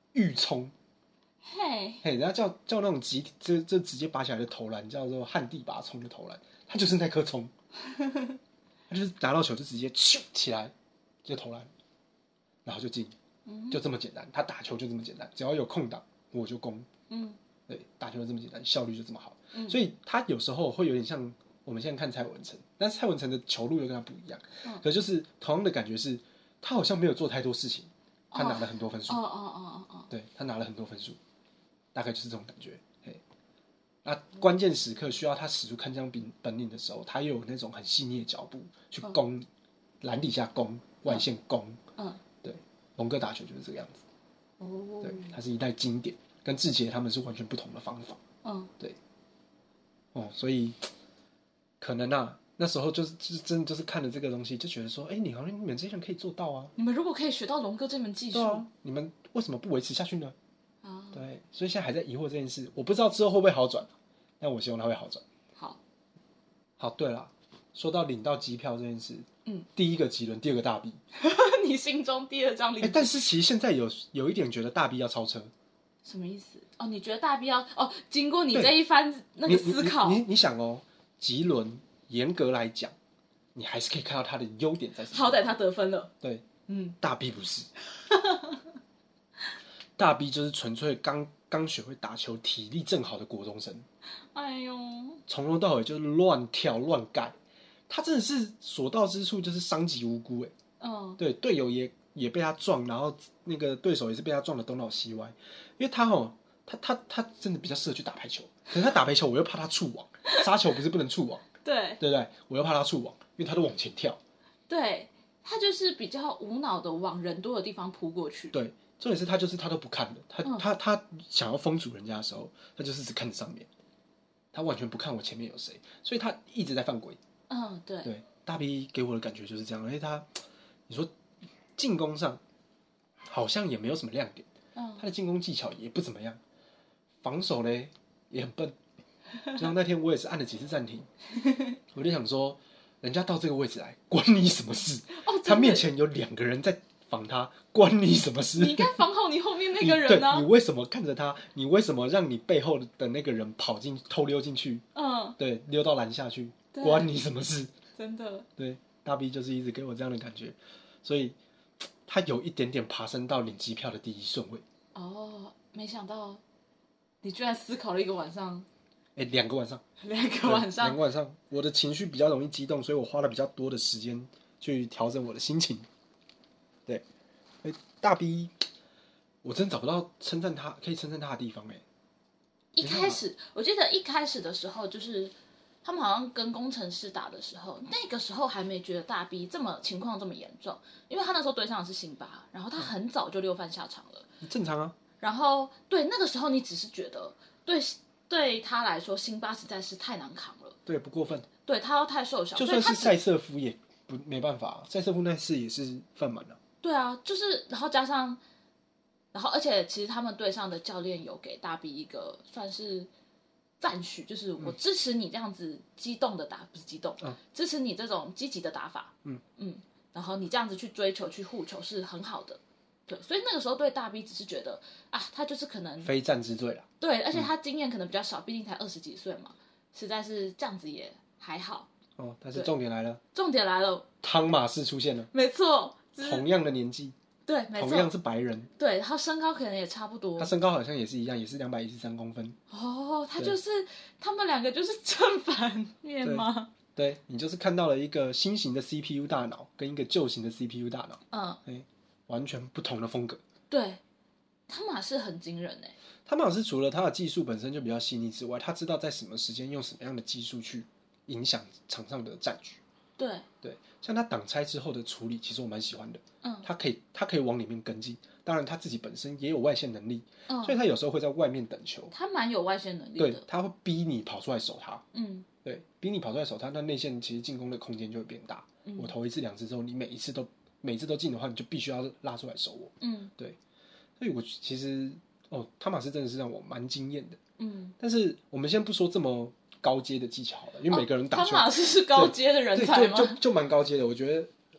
预冲， 嘿， 嘿，人家叫叫那种集体，这这直接拔起来的投篮叫做旱地拔葱的投篮，他就是那颗葱，他就是拿到球就直接咻起来就投篮，然后就进，就这么简单。他打球就这么简单，只要有空档我就攻，嗯，对，打球就这么简单，效率就这么好，嗯，所以他有时候会有点像我们现在看蔡文成，但是蔡文成的球路又跟他不一样，嗯，可就是同样的感觉是，他好像没有做太多事情，他拿了很多分数，哦哦哦哦哦，对他拿了很多分数，大概就是这种感觉。嘿，那关键时刻需要他使出铿锵本领的时候，他又有那种很细腻的脚步去攻，篮底下攻，外线攻，嗯，对，龙哥打球就是这个样子，哦，对，他是一代经典，跟志杰他们是完全不同的方法，嗯，对，哦，所以可能啊。那时候就是就是真的就是看了这个东西，就觉得说，哎、欸，你好像你们这些人可以做到啊！ 你们如果可以学到龙哥这门技术， 啊，你们为什么不维持下去呢？啊，对，所以现在还在疑惑这件事，我不知道之后会不会好转，但我希望它会好转。 好， 好，对了，说到领到机票这件事，嗯，第一个吉伦，第二个大 B， 你心中第二张领、 欸，但是其实现在有有一点觉得大 B 要超车， 什么意思？哦，你觉得大 B 要哦？经过你这一番那个思考， 你 你, 你, 你想哦，吉伦。严格来讲，你还是可以看到他的优点在什么。 好歹他得分了。 对，嗯，大 B 不是，大 B 就是纯粹刚刚学会打球、体力正好的国中生。 哎呦， 从头到尾就是乱跳乱盖，他真的是所到之处就是伤及无辜哎。嗯，对，队友也也被他撞，然后那个对手也是被他撞得东倒西歪，因为他哦，他他他真的比较适合去打排球，可是他打排球我又怕他触网，杀球不是不能触网。 对对不对？我又怕他触网，因为他都往前跳。 对，他就是比较无脑的往人多的地方扑过去。 对，重点是他就是他都不看的，他、嗯、他他想要封阻人家的时候，他就是只看着上面，他完全不看我前面有谁，所以他一直在犯规。 嗯，对。 对，大 B 给我的感觉就是这样，而且他，你说进攻上好像也没有什么亮点，嗯，他的进攻技巧也不怎么样，防守嘞也很笨。就像那天我也是按了几次暂停，我就想说，人家到这个位置来，关你什么事？哦，他面前有两个人在防他，关你什么事？ 你应该防好你后面那个人啊！ 你, 你为什么看着他？你为什么让你背后的那个人跑进偷溜进去？嗯，对，溜到篮下去，关你什么事？ 真的， 对，大 B 就是一直给我这样的感觉，所以他有一点点爬升到领机票的第一顺位。 哦，没想到你居然思考了一个晚上。 哎，两个晚上， 两个晚上， 两个晚上，我的情绪比较容易激动，所以我花了比较多的时间去调整我的心情。对，哎，大 B， 我真找不到称赞他可以称赞他的地方哎。 一开始，我记得一开始的时候，就是他们好像跟工程师打的时候，那个时候还没觉得大 B 这么情况这么严重，因为他那时候对上的是辛巴，然后他很早就六犯下场了， 正常啊。 然后对那个时候，你只是觉得对。对他来说，辛巴实在是太难扛了。 对，不过分。 对他又太瘦小， 就算是塞瑟夫也不没办法，塞瑟夫那次也是犯满了。 对啊，就是然后加上，然后而且其实他们队上的教练有给大 B 一个算是赞许，就是我支持你这样子激动的打，不是激动，嗯、支持你这种积极的打法。嗯嗯，然后你这样子去追球、去护球是很好的。对，所以那个时候对大 B 只是觉得啊，他就是可能非战之罪了。 对，而且他经验可能比较少，毕竟才二十几岁嘛，实在是这样子也还好。 哦，但是重点来了， 重点来了， 汤马士出现了， 没错， 同样的年纪， 对，没错， 同样是白人， 对，他身高可能也差不多， 他身高好像也是一样，也是两百一十三公分。 哦，他就是他们两个就是正反面吗？ 对，对你就是看到了一个新型的 C P U 大脑跟一个旧型的 C P U 大脑，嗯，哎。完全不同的风格。 对，汤马士很惊人哎。 汤马士除了他的技术本身就比较细腻之外，他知道在什么时间用什么样的技术去影响场上的战局。 对对，像他挡拆之后的处理，其实我蛮喜欢的。嗯，他可以他可以往里面跟进，当然他自己本身也有外线能力，嗯，所以他有时候会在外面等球。 他蛮有外线能力的。 对，他会逼你跑出来守他。嗯，对，逼你跑出来守他，那内线其实进攻的空间就会变大。嗯，我投一次两次之后，你每一次都。每次都进的话，你就必须要拉出来守我。嗯，对，所以我其实哦，汤马斯真的是让我蛮惊艳的。嗯，但是我们先不说这么高阶的技巧好了，因为每个人打球， 汤马斯是高阶的人才吗？ 就就就蛮高阶的。我觉得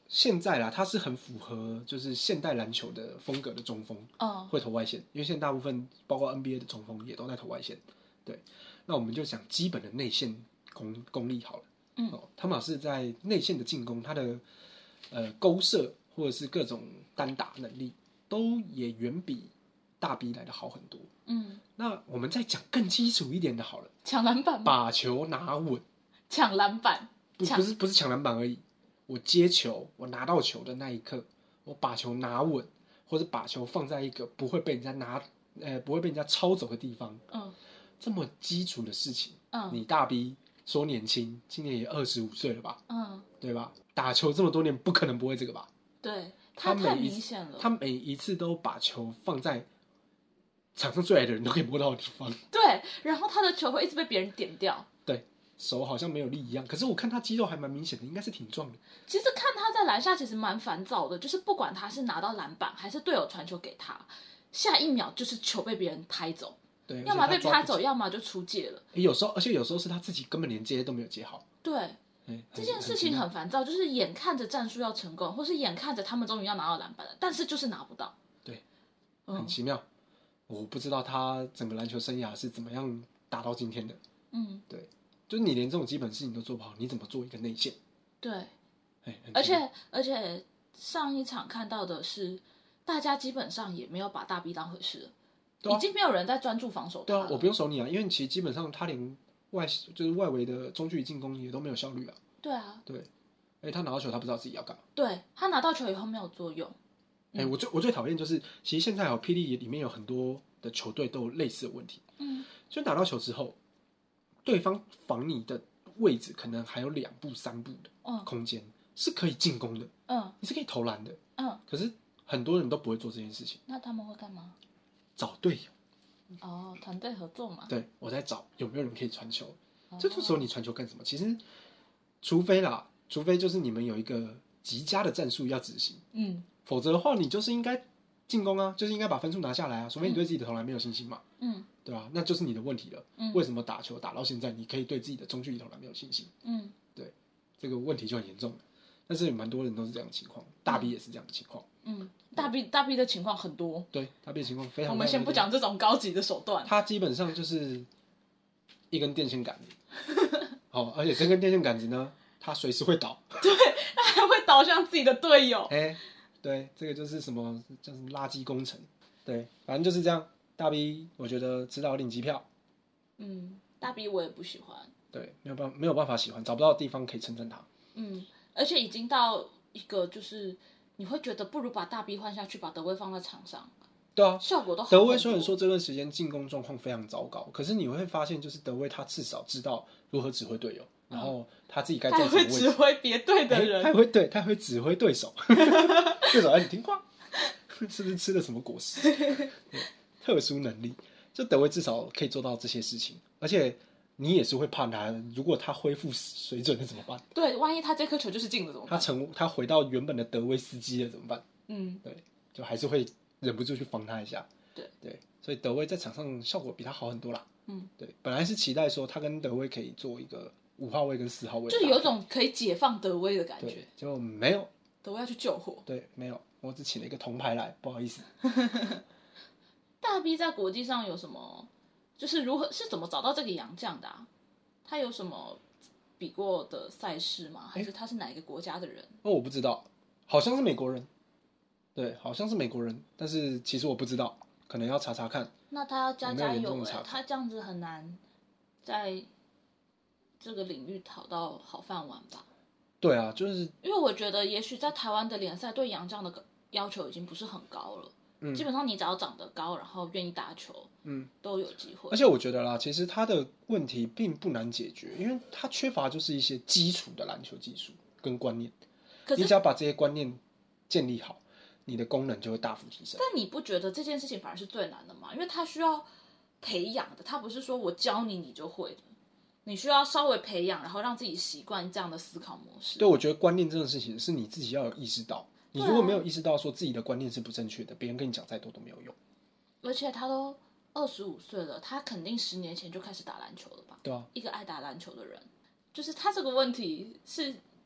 现在啦，他是很符合就是现代篮球的风格的中锋，嗯，会投外线，因为现在大部分包括 N B A 的中锋也都在投外线。对，那我们就讲基本的内线功功力好了。嗯，哦，汤马士在内线的进攻，他的呃勾射或者是各种单打能力，都也远比大 B 来的好很多。嗯，那我们再讲更基础一点的好了， 抢篮板， 把球拿稳， 抢篮板， 不不是不是抢篮板而已。我接球，我拿到球的那一刻，我把球拿稳，或者把球放在一个不会被人家拿，呃，不会被人家抄走的地方。嗯，这么基础的事情，嗯，你大 B 说年轻，今年也二十五岁了吧？嗯，对吧？打球这么多年，不可能不会这个吧？ 对，他太明显了。 他每一次都把球放在场上最矮的人都可以摸到的地方。 对，然后他的球会一直被别人点掉。 对。手好像没有力一样，可是我看他肌肉还蛮明显的，应该是挺壮的。 其实看他在篮下其实蛮烦躁的，就是不管他是拿到篮板还是队友传球给他，下一秒就是球被别人拍走，对，要么被拍走，要么就出界了。 有时候，而且有时候是他自己根本连接都没有接好。 对，这件事情很烦躁，就是眼看着战术要成功，或是眼看着他们终于要拿到篮板了，但是就是拿不到。 对，很奇妙。嗯，我不知道他整个篮球生涯是怎么样打到今天的。嗯，对。就是你连这种基本事情都做不好，你怎么做一个内线？ 对，而且而且上一场看到的是，大家基本上也没有把大 B 当回事了，啊，已经没有人在专注防守他了。 对啊，我不用守你啊，因为其实基本上他连外就是外围的中距离进攻也都没有效率啊。 对啊， 对，哎，他拿到球他不知道自己要干嘛。 对，他拿到球以后没有作用。 哎，嗯，我最我最讨厌就是，其实现在有霹雳里面有很多的球队都有类似的问题。嗯，就拿到球之后，对方防你的位置可能还有两步三步的空间，嗯，是可以进攻的，嗯，你是可以投篮的，嗯，可是很多人都不会做这件事情。 那他们会干嘛？ 找队友。 哦，团队合作嘛。 对，我在找有没有人可以传球。哦，这时候你传球干什么？其实，除非啦，除非就是你们有一个极佳的战术要执行，嗯，否则的话，你就是应该进攻啊，就是应该把分数拿下来啊，除非你对自己的投篮没有信心嘛，嗯，对吧？那就是你的问题了。嗯，为什么打球打到现在，你可以对自己的中距离投篮没有信心？嗯，对，这个问题就很严重了。但是蛮多人都是这样的情况，大 B 也是这样的情况。嗯， 大 B 大 B 的情况很多。 对，大 B 的情况非常多。 我们先不讲这种高级的手段， 他基本上就是一根电线杆子，哦，而且这根电线杆子呢，他随时会倒。 对，他还会倒向自己的队友。 哎，欸，对，这个就是什么叫什么垃圾工程。对，反正就是这样。大 B 我觉得迟早领机票。 嗯，大 B 我也不喜欢。 对，没有办没有办法喜欢，找不到地方可以称赞他。 嗯，而且已经到一个就是你会觉得不如把大 B 换下去，把德威放在场上。 对啊， 效果都好。 德威虽然说这段时间进攻状况非常糟糕，可是你会发现，就是德威他至少知道如何指挥队友，嗯，然后他自己该在什么位置， 他会指挥别队的人， 他会对，他会指挥对手，对手哎，你听话，是不是吃了什么果实？特殊能力，就德威至少可以做到这些事情，而且你也是会怕他，如果他恢复水准了怎么办？ 对，万一他这颗球就是进了怎么办？ 他成他回到原本的德威斯基了怎么办？嗯，对，就还是会忍不住去防他一下。 对对，所以德威在场上效果比他好很多啦。嗯，对，本来是期待说他跟德威可以做一个五号位跟四号位， 就是有种可以解放德威的感觉， 结果没有， 德威要去救火。 对，没有，我只请了一个铜牌来，不好意思。 大 B 在国际上有什么？就是如何是怎么找到这个洋将的啊？他有什么比过的赛事吗？还是他是哪一个国家的人？ 哦，我不知道，好像是美国人。对，好像是美国人，但是其实我不知道，可能要查查看。 那他要加加油哎，他这样子很难在这个领域讨到好饭碗吧？ 对啊，就是因为我觉得，也许在台湾的联赛对洋将的要求已经不是很高了。嗯，基本上你只要长得高，然后愿意打球，嗯，都有机会。 而且我觉得啦，其实他的问题并不难解决，因为他缺乏就是一些基础的篮球技术跟观念。可是你只要把这些观念建立好，你的功能就会大幅提升。 但你不觉得这件事情反而是最难的吗？因为它需要培养的，它不是说我教你你就会的，你需要稍微培养，然后让自己习惯这样的思考模式。 对，我觉得观念这种事情是你自己要有意识到。你如果没有意识到说自己的观念是不正确的，别人跟你讲再多都没有用。 而且他都二十五岁了，他肯定十年前就开始打篮球了吧？ 对啊， 一个爱打篮球的人，就是他这个问题是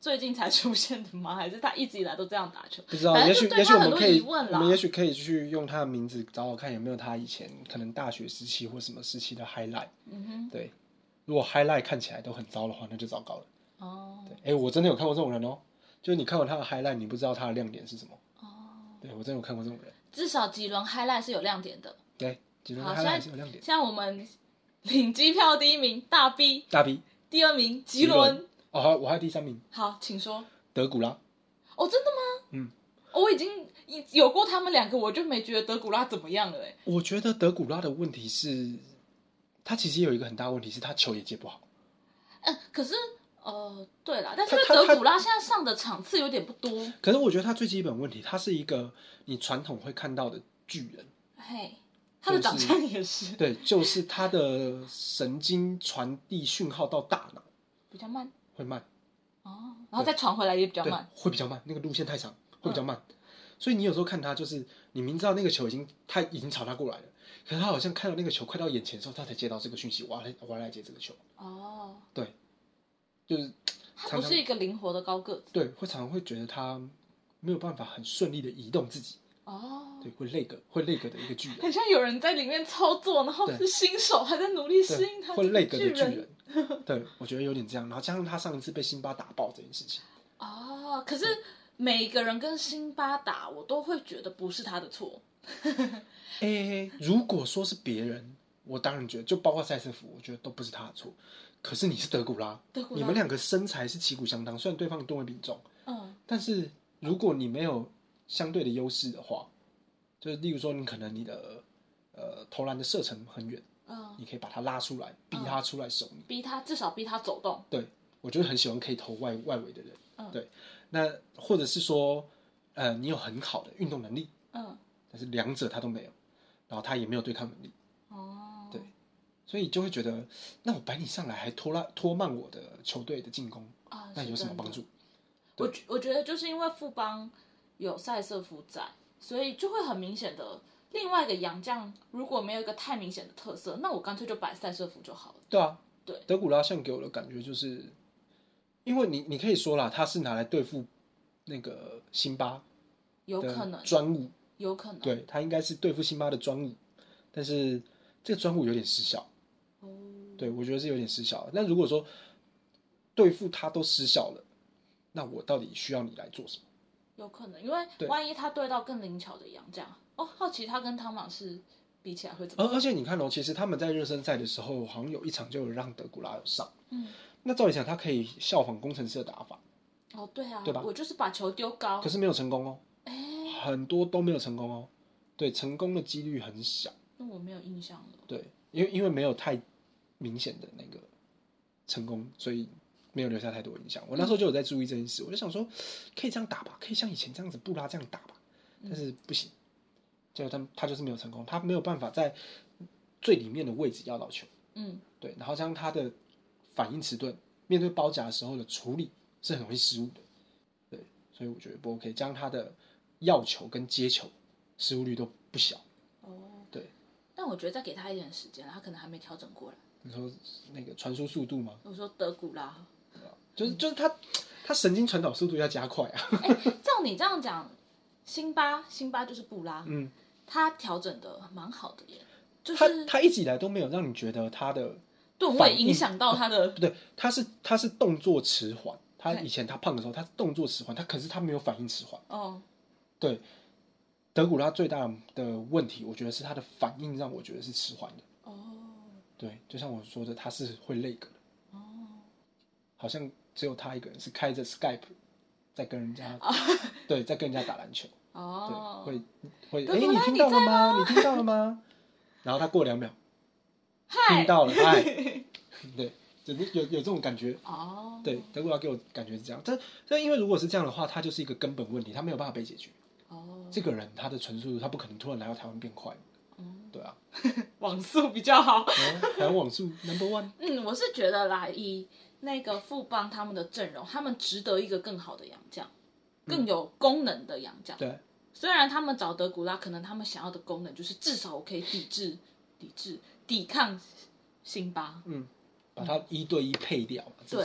最近才出现的吗？还是他一直以来都这样打球？ 不知道，也许也许我们可以，我们们也许可以去用他的名字找找看有没有他以前可能大学时期或什么时期的 highlight。嗯哼，对，如果 highlight 看起来都很糟的话，那就糟糕了。哦，对，哎，我真的有看过这种人哦，就是你看完他的 highlight， 你不知道他的亮点是什么。哦，对我真的有看过这种人。 至少几轮 highlight 是有亮点的。 对，几轮 highlight 是有亮点。 像我们领机票第一名大 B， 大 B， 第二名吉伦。 哦，我还有第三名。 好，请说。 德古拉。 哦，真的吗？嗯，我已经有过他们两个，我就没觉得德古拉怎么样了。哎， 我觉得德古拉的问题是，他其实有一个很大的问题是他球也接不好。 嗯，可是呃，对啦，但是德古拉现在上的场次有点不多。 可是我觉得他最基本问题，他是一个你传统会看到的巨人。 嘿，他的长相也是。 就是、对，就是他的神经传递讯号到大脑比较慢， 会慢。 哦，然后再传回来也比较慢， 会比较慢，那个路线太长，会比较慢。嗯、所以你有时候看他，就是你明知道那个球已经他已经朝他过来了，可是他好像看到那个球快到眼前的时候，他才接到这个讯息，我要来我要来接这个球。哦，对，就是他不是一个灵活的高个子， 对，会常常会觉得他没有办法很顺利的移动自己。哦，对，会累个会累个的一个巨人， 很像有人在里面操作，然后是新手还在努力适应他， 会累个的巨人。对，我觉得有点这样，然后加上他上一次被辛巴打爆这件事情。 哦，可是每个人跟辛巴打，我都会觉得不是他的错。 哎、欸，如果说是别人，我当然觉得，就包括塞瑟夫，我觉得都不是他的错。可是你是德古拉，德古拉你们两个身材是旗鼓相当，虽然对方吨位比重，嗯，但是如果你没有相对的优势的话，就是例如说，你可能你的呃投篮的射程很远，嗯，你可以把他拉出来，逼他出来守你， 逼他至少逼他走动。 对，我就是很喜欢可以投外外围的人，嗯，对。那或者是说，呃，你有很好的运动能力，嗯，但是两者他都没有，然后他也没有对抗能力，哦，对，所以就会觉得，那我摆你上来还拖拉拖慢我的球队的进攻，啊，那有什么帮助？ 我我觉得就是因为富邦有塞瑟夫在，所以就会很明显的，另外一个洋将如果没有一个太明显的特色，那我干脆就摆塞瑟夫就好了。 对啊， 对， 德古拉像给我的感觉就是，因为你你可以说啦，他是拿来对付那个辛巴， 有可能专武， 有可能， 对他应该是对付辛巴的专武，但是这个专武有点失效。哦，对我觉得是有点失效。那如果说对付他都失效了，那我到底需要你来做什么？ 有可能，因为万一他对到更灵巧的洋将，哦，好奇他跟汤马士比起来会怎么样？ 而而且你看哦，其实他们在热身赛的时候，好像有一场就有让德古拉有上，嗯，那照理讲他可以效仿工程师的打法， 哦，对啊， 对吧？ 我就是把球丢高， 可是没有成功哦，哎，很多都没有成功哦，对，成功的几率很小。 那我没有印象了， 对，因为因为没有太明显的那个成功，所以没有留下太多印象。我那时候就有在注意这件事，我就想说，可以这样打吧，可以像以前这样子布拉这样打吧，但是不行，结果他他就是没有成功，他没有办法在最里面的位置要到球，嗯，对，然后将他的反应迟钝，面对包夹的时候的处理是很容易失误的，对，所以我觉得不 OK，将他的要球跟接球失误率都不小，哦，对， 但我觉得再给他一点时间，他可能还没调整过来。 你说那个传输速度吗？ 我说德古拉。 就是就是他，他神经传导速度要加快啊！ 哎、欸，照你这样讲，辛巴辛巴就是布拉，嗯，他调整的蛮好的耶。就是他他一直以来都没有让你觉得他的吨位影响到他的， 不对，他是他是动作迟缓。他以前他胖的时候，他动作迟缓，他可是他没有反应迟缓。哦，对，德古拉最大的问题，我觉得是他的反应让我觉得是迟缓的。哦，对，就像我说的，他是会累个的。哦，好像。只有他一个人是开着 Skype 在跟人家，哦、对，在跟人家打篮球。哦，对，会会，哎、欸，你听到了吗？你听到了吗？然后他过两秒，听到了，嗨，对，有有有这种感觉。哦，对，德古拉给我感觉是这样。但但因为如果是这样的话，他就是一个根本问题，他没有办法被解决。哦，这个人他的纯速度，他不可能突然来到台湾变快。嗯，对啊， 网速比较好， 台湾网速 number one。 嗯，我是觉得啦，以那个富邦他们的阵容，他们值得一个更好的洋将，更有功能的洋将。 对、嗯， 虽然他们找德古拉，可能他们想要的功能就是至少我可以抵制、抵制、抵抗辛巴， 嗯，把他一对一配掉，至少。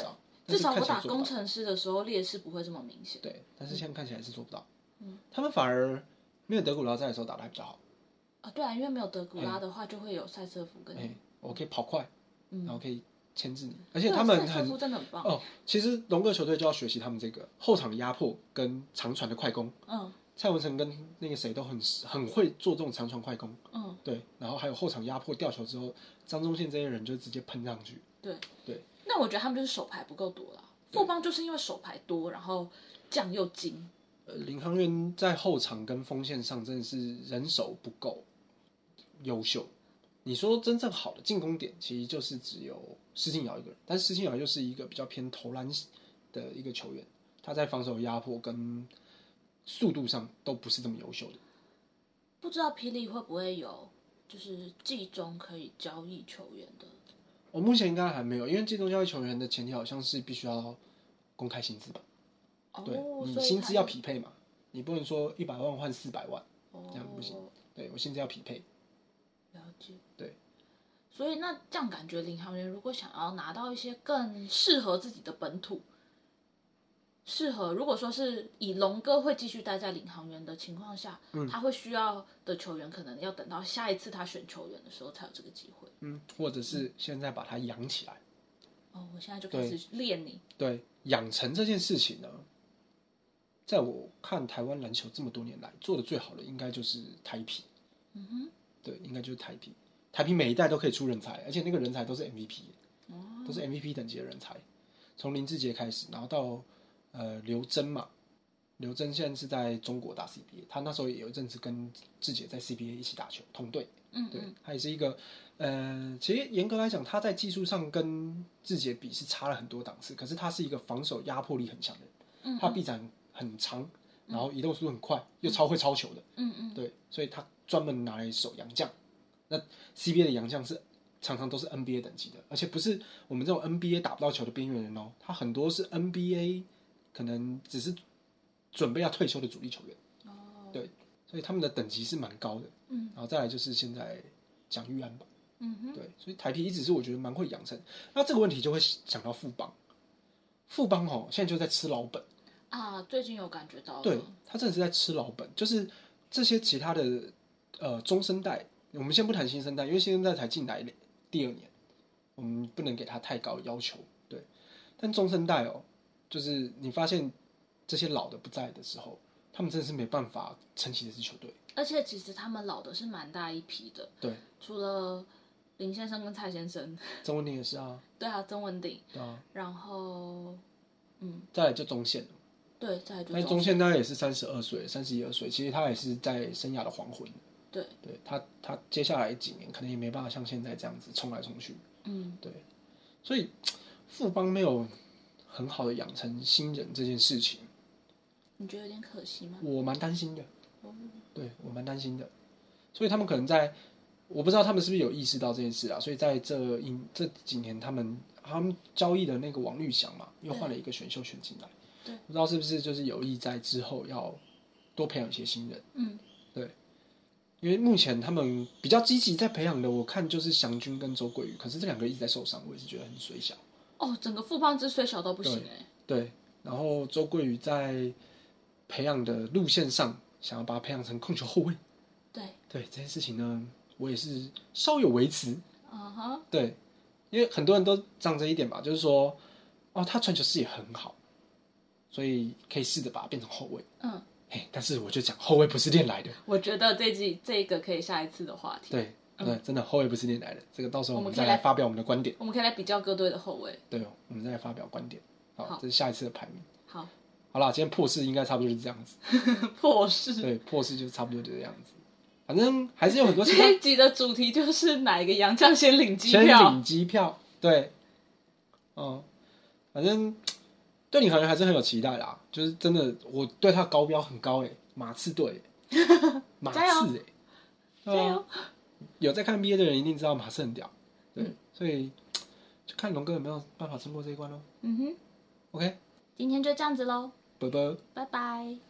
至少我打工程师的时候劣势不会这么明显。 对，但是现在看起来是做不到。嗯，他们反而没有德古拉在的时候打得还比较好。 啊，对啊，因为没有德古拉的话，就会有塞瑟夫跟。 哎，我可以跑快，嗯、然后可以牵制你，而且他们很真的很棒哦。其实龙哥球队就要学习他们这个后场的压迫跟长传的快攻。嗯，蔡文成跟那个谁都很很会做这种长传快攻。嗯，对，然后还有后场压迫吊球之后，张宗宪这些人就直接喷上去。 对对， 那我觉得他们就是手牌不够多啦。富邦就是因为手牌多，然后将又精。 呃，领航员在后场跟锋线上真的是人手不够优秀。你说真正好的进攻点，其实就是只有施晋尧一个人，但是施晋尧又是一个比较偏投篮的一个球员，他在防守压迫跟速度上都不是这么优秀的。 不知道霹雳会不会有就是季中可以交易球员的？ 我目前应该还没有，因为季中交易球员的前提好像是必须要公开薪资吧？哦，对，你薪资要匹配嘛，你不能说一百万换四百万，哦，这样不行。对，我薪资要匹配。 了解。 对。 所以那这样感觉领航员如果想要拿到一些更适合自己的本土，适合如果说是以龙哥会继续待在领航员的情况下，嗯，他会需要的球员可能要等到下一次他选球员的时候才有这个机会。 嗯，或者是现在把它养起来。 哦，我现在就开始练你。 对，养成这件事情呢，在我看台湾篮球这么多年来做的最好的，应该就是台啤。嗯哼，对，应该就是台啤。台啤每一代都可以出人才，而且那个人才都是 M V P，、哦、都是 M V P 等级的人才。从林志杰开始，然后到呃刘真嘛，刘真现在是在中国打 C B A， 他那时候也有一阵子跟志杰在 C B A 一起打球，同队。嗯，对，他也是一个呃，其实严格来讲，他在技术上跟志杰比是差了很多档次，可是他是一个防守压迫力很强的人，嗯，他臂展很长，然后移动速度很快，又超会超球的。嗯嗯，对，所以他专门拿来守洋将。那 C B A 的洋将是常常都是 N B A 等级的，而且不是我们这种 N B A 打不到球的边缘人哦，他很多是 N B A 可能只是准备要退休的主力球员。哦，对，所以他们的等级是蛮高的。嗯，然后再来就是现在蒋玉安吧。嗯哼，对，所以台啤一直是我觉得蛮会养成。那这个问题就会想到富邦，富邦哦现在就在吃老本啊，最近有感觉到了， 对他真的是在吃老本，就是这些其他的呃中生代。我们先不谈新生代，因为新生代才进来第二年，我们不能给他太高的要求。对，但中生代哦，就是你发现这些老的不在的时候，他们真的是没办法撑起这支球队。 而且其实他们老的是蛮大一批的。 对， 除了林先生跟蔡先生， 曾文鼎也是啊。 对啊，曾文鼎。 对啊。 然后，嗯， 再来就中线了。 对，再来就中线。 但中线大概也是三十二岁、三十一二岁，其实他也是在生涯的黄昏。 对， 对他，他接下来几年可能也没办法像现在这样子冲来冲去。嗯，对，所以富邦没有很好的养成新人这件事情， 你觉得有点可惜吗？ 我蛮担心的。哦、对我蛮担心的，所以他们可能在，我不知道他们是不是有意识到这件事啊？所以在这一这几年，他们他们交易的那个王律翔嘛，又换了一个选秀选进来，对，不知道是不是就是有意在之后要多培养一些新人。嗯，对。因为目前他们比较积极在培养的，我看就是翔君跟周桂宇，可是这两个一直在受伤，我也是觉得很水小。 哦，整个富邦之水小都不行哎。 对，然后周桂宇在培养的路线上，想要把他培养成控球后卫。 对对，这件事情呢，我也是稍有微词。啊哈。对，因为很多人都仗着一点吧，就是说，哦，他传球视野很好，所以可以试着把他变成后卫。嗯。Hey, 但是我就讲后卫不是练来的。 我觉得这季这个可以下一次的话题。 对，对，嗯、真的后卫不是练来的。这个到时候我们再来发表我们的观点。 我们可以来比较各队的后卫。 对、哦，我们再来发表观点。好，好这是下一次的排名。 好， 好啦，今天破事应该差不多就是这样子。 破事。 对，破事就差不多就这样子。反正还是有很多其他。 这一集的主题就是哪一个洋将先领机票？ 先领机票，对。嗯，反正。对你好像还是很有期待啦，就是真的，我对他高标很高诶，马刺队，马刺诶， 加油！ 有在看 N B A 的人一定知道马刺很屌，对，嗯、所以就看龙哥有没有办法撑过这一关咯。嗯哼 ，OK， 今天就这样子咯， 拜拜， 拜拜。